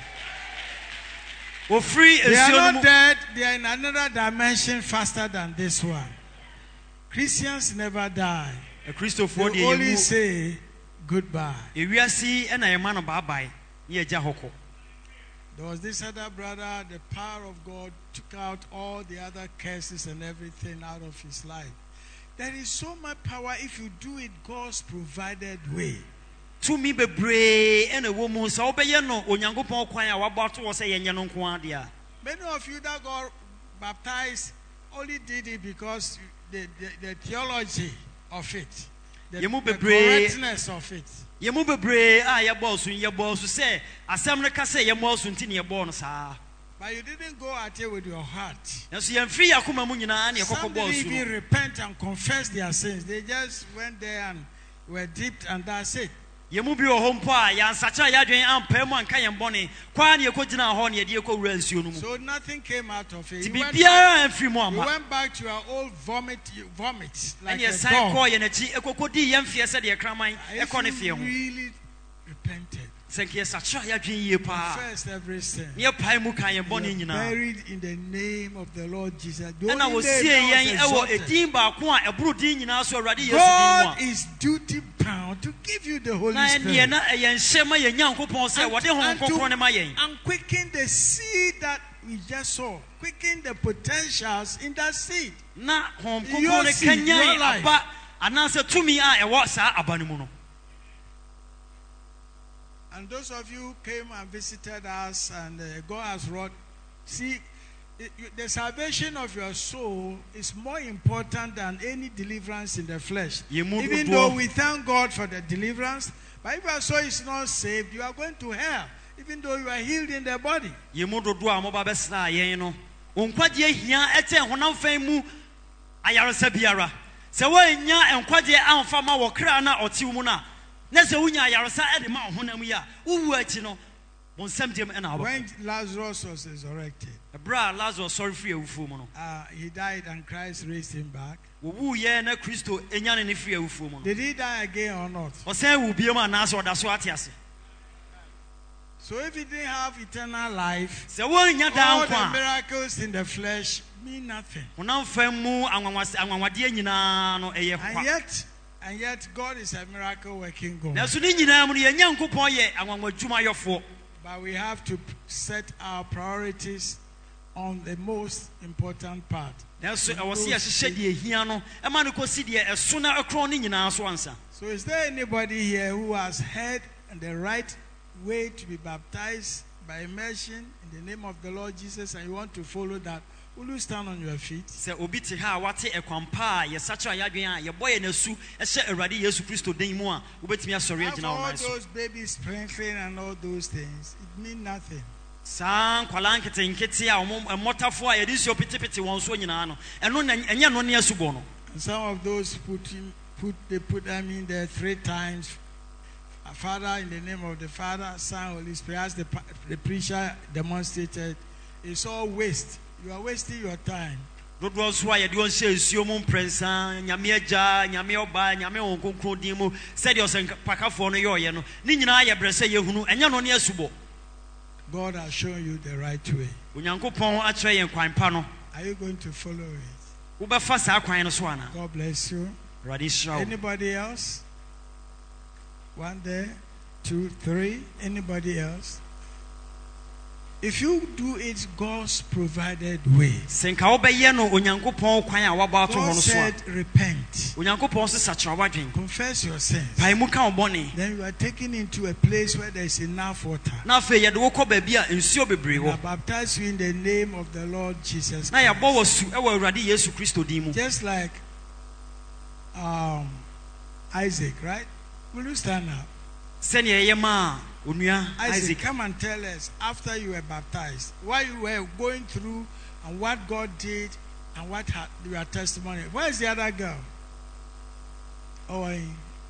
Speaker 3: They are not dead, they are in another dimension faster than this one. Christians never die. They only say goodbye. There was this other brother, the power of God took out all the other curses and everything out of his life. There is so much power if you do it God's provided way. To me, be brave and a woman so be no onyankopon kwan a wabato wo say yenye no nko ade. Many of you that got baptized only did it because the, the, the theology of it, the, the correctness of it. Yemu bebre a yebo so yebo so say asem ne ka say yemo so ntini yebo no saa. But you didn't go at it with your heart. Some didn't even repent and confess their sins. They just went there and were dipped, and that's it. So nothing came out of it. You went back, you went back to your old vomit, vomit like a dog. If you really repented, confessed every sin, you're buried in the name of the Lord Jesus. The only name God is duty bound to give you the Holy Spirit and, to, and quicken the seed that we just saw. Quicken the potentials in that seed. Your seed, your life. And those of you who came and visited us, and uh, God has wrought, see, it, you, the salvation of your soul is more important than any deliverance in the flesh. Even though we thank God for the deliverance, but if your soul is not saved, you are going to hell, even though you are healed in the body. When Lazarus was resurrected, uh, he died and Christ raised him back. Did he die again or not? So if you didn't have eternal life,
Speaker 2: sɛ wonya daa
Speaker 3: all
Speaker 2: nkwa
Speaker 3: the
Speaker 2: a
Speaker 3: miracles in the flesh mean nothing.
Speaker 2: honam fam mu anwanwas- anwanwadeɛ nyinaa no ɛyɛ
Speaker 3: And
Speaker 2: kwa
Speaker 3: yet, and yet God is a miracle working God.
Speaker 2: nanso ne nyinaa mu no yɛn Nyankopɔn yɛ anwanwadwumayɔfoɔ
Speaker 3: But we have to p- set our priorities on the most important part.
Speaker 2: nanso ɛwɔ sɛ yɛhyehyɛ deɛ ɛhia no ɛma no kɔsi deɛ ɛso na ɛkorɔn ne nyinaa so ansa.
Speaker 3: So is there anybody here who has heard the right way to be baptized by immersion in the name of the Lord Jesus and you want to follow that? Will you stand on your feet?
Speaker 2: sɛ obi te ha a wate ɛkwan pa a yɛsakyerɛ a yɛadwen a yɛbɔ yɛ n'asu ɛhyɛ Awurade Yesu Kristo din mu a wobɛtumi asɔre
Speaker 3: Have
Speaker 2: agyina wo
Speaker 3: all
Speaker 2: nan so.
Speaker 3: those babies sprinkling and all those things. It means nothing.
Speaker 2: saa nkwalaa nketenkete a ɔmo mmɔtafoɔ a yɛde nsuo petepete wɔn so nyinaa no ɛno na ɛnyɛ no ne asubɔ no.
Speaker 3: And some of those put, in, put they put them in there three times. Uh, Father, in the name of the Father, Son, Holy Spirit, as the, pa- the preacher demonstrated, it's all waste. You are wasting your time.
Speaker 2: dodoɔ nso a yɛde wɔn hyɛ nsuo mu mprɛnsa nyame agya nyame ɔba nyame wɔn kronkron din mu sɛdeɛ ɔsɛmpakafoɔ no yɛɔyɛ no ne nyinaa yɛ brɛ sɛ yɛhunu ɛnyɛ no ne asubɔ.
Speaker 3: God has shown you the right way.
Speaker 2: Onyankopɔn akyerɛ yɛn kwan pa no
Speaker 3: Are you going to follow it?
Speaker 2: wobɛfa saa kwan no so ana.
Speaker 3: God bless you.
Speaker 2: Awurade hyira wo.
Speaker 3: Anybody else? One there, two, three. Anybody else? If you do it God's provided way,
Speaker 2: sɛ nka wobɛyɛ no Onyankopɔn kwan a wabɔ ato hɔ
Speaker 3: God
Speaker 2: no so a
Speaker 3: said, repent,
Speaker 2: Onyankopɔn so sakyerɛ w'adwen
Speaker 3: confess your sins.
Speaker 2: pae mu ka wo bɔne
Speaker 3: Then you are taken into a place where there is enough water.
Speaker 2: na afei yɛde wo kɔ baabi a nsuo bebree
Speaker 3: I
Speaker 2: wɔ
Speaker 3: baptize you in the name of the Lord Jesus
Speaker 2: na yɛabɔ
Speaker 3: Christ.
Speaker 2: wɔ su ɛwɔ Awurade Yesu Kristo din mu.
Speaker 3: Just like um, Isaac, right? Will you stand up?
Speaker 2: sɛnea ɛyɛ maa onua
Speaker 3: Isaac,
Speaker 2: Isaac
Speaker 3: come and tell us after you were baptized, what you were going through and what God did and what had your testimony. Where is the other girl? Oh, uh,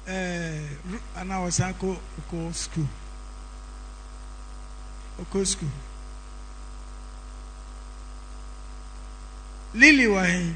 Speaker 3: and I was uncle Oko school. Oko school. Lily Wahi.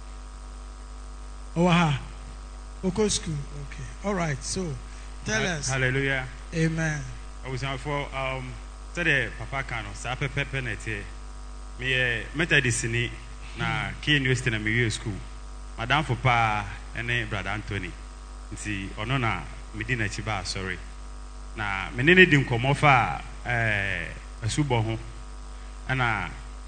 Speaker 3: Oh, aha. Oko school. Okay. All right. So, tell us.
Speaker 4: Hallelujah.
Speaker 3: Amen.
Speaker 4: I was out for um today Papa Kano, Sapa Pepenete. Me a Methodist ni na Key University na me school. Madam for pa and brother Anthony. Nti ono na Medina Chiba, sorry. Na menene dim komo fa eh asubo ho. Ana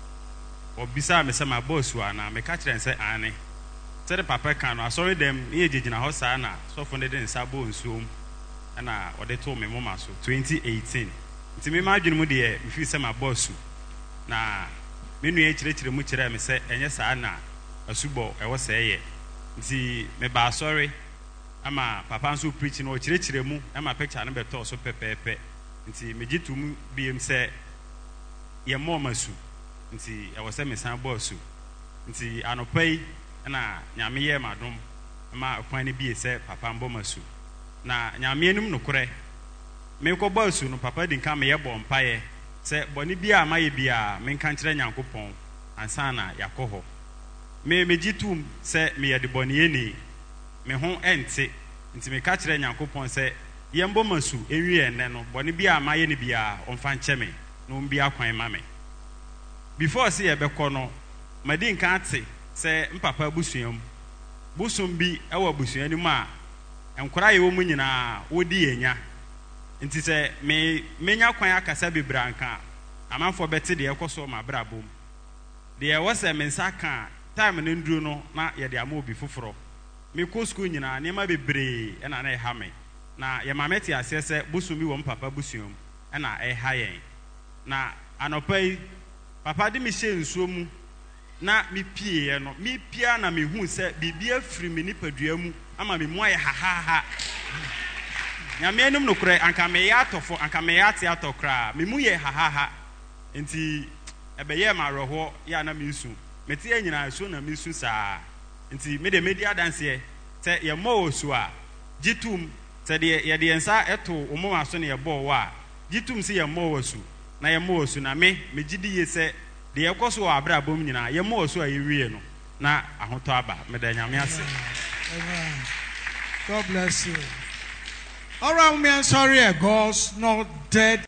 Speaker 4: obisa me say my boss wa na me ka kire say ane. Said Papa Kano, sorry them ye jigina ho sa na so for den sabo nsuom. Ana ode to me mama so twenty eighteen nti me ma adwene mu de me fi se ma boss na me nua kyerɛkyerɛ mu kyerɛ me sɛ ɛnyɛ saa na asubɔ ɛwɔ sɛ ɛyɛ nti me ba sorry ama papa nso preach no kyerɛkyerɛ mu ama picture no bɛtɔ so pɛpɛɛpɛ nti me gyitu mu biem sɛ yɛ mɔ masu nti ɛwɔ sɛ me san boss nti anopa yi na nyame yɛ madom ama kwan ne bie sɛ papa mbɔ masu na nyame enum no korɛ me ko bɔsu no papa di nka me yɛ bɔ mpae sɛ bɔne bia a mayɛ bia me nka nkyerɛ Nyankopɔn ansa na yakɔ hɔ me megitum sɛ me yɛ de bɔne yɛ ni me ho ɛnte nti me ka kyerɛ Nyankopɔn sɛ yɛmbɔ masu ewi ɛnɛ no bɔne bia a mayɛ ne bia ɔmfa nkyɛ me no mbi akwan ma me before sɛ yɛbɛkɔ no madi nka ate sɛ mpapa busuam busum bi ɛwɔ busuani mu a enkora ye wo mu nyinaa wodi yenya nti sɛ me menya kwan akasa bebranka amanfo bɛte de ɛkɔso ma brabom de ɛwɔ sɛ me nsa ka time ne nduru no na ye de ama obi foforo me ko school nyinaa nema bebre ɛna na ɛha me na ye ma meti ase sɛ busum bi wɔ mpapa busuam ɛna ɛha yɛn na anopa yi papa de me hye nsuo mu na me pie no me pia na me hu sɛ bibia firi me nipadua mu ama me mu ayɛ hahaha nyame enum no korɛ anka me ya atɔfo anka me ya ate atɔkra me mu yɛ hahaha nti ɛbɛyɛ ma roho ya na me nsu mete anyina so na me nsu saa nti me de me di adanse sɛ ye mo osu a gitum sɛ de ye de nsa ɛto omo aso ne ye bɔ wa gitum sɛ ye mo osu na ye mo osu na me me gidi ye sɛ de ye kɔso wɔ abrabom nyina ye mo osu a ye wie no na ahotɔ aba me da nyame ase.
Speaker 3: Amen. God bless you. All right, me, I'm sorry, God's not dead.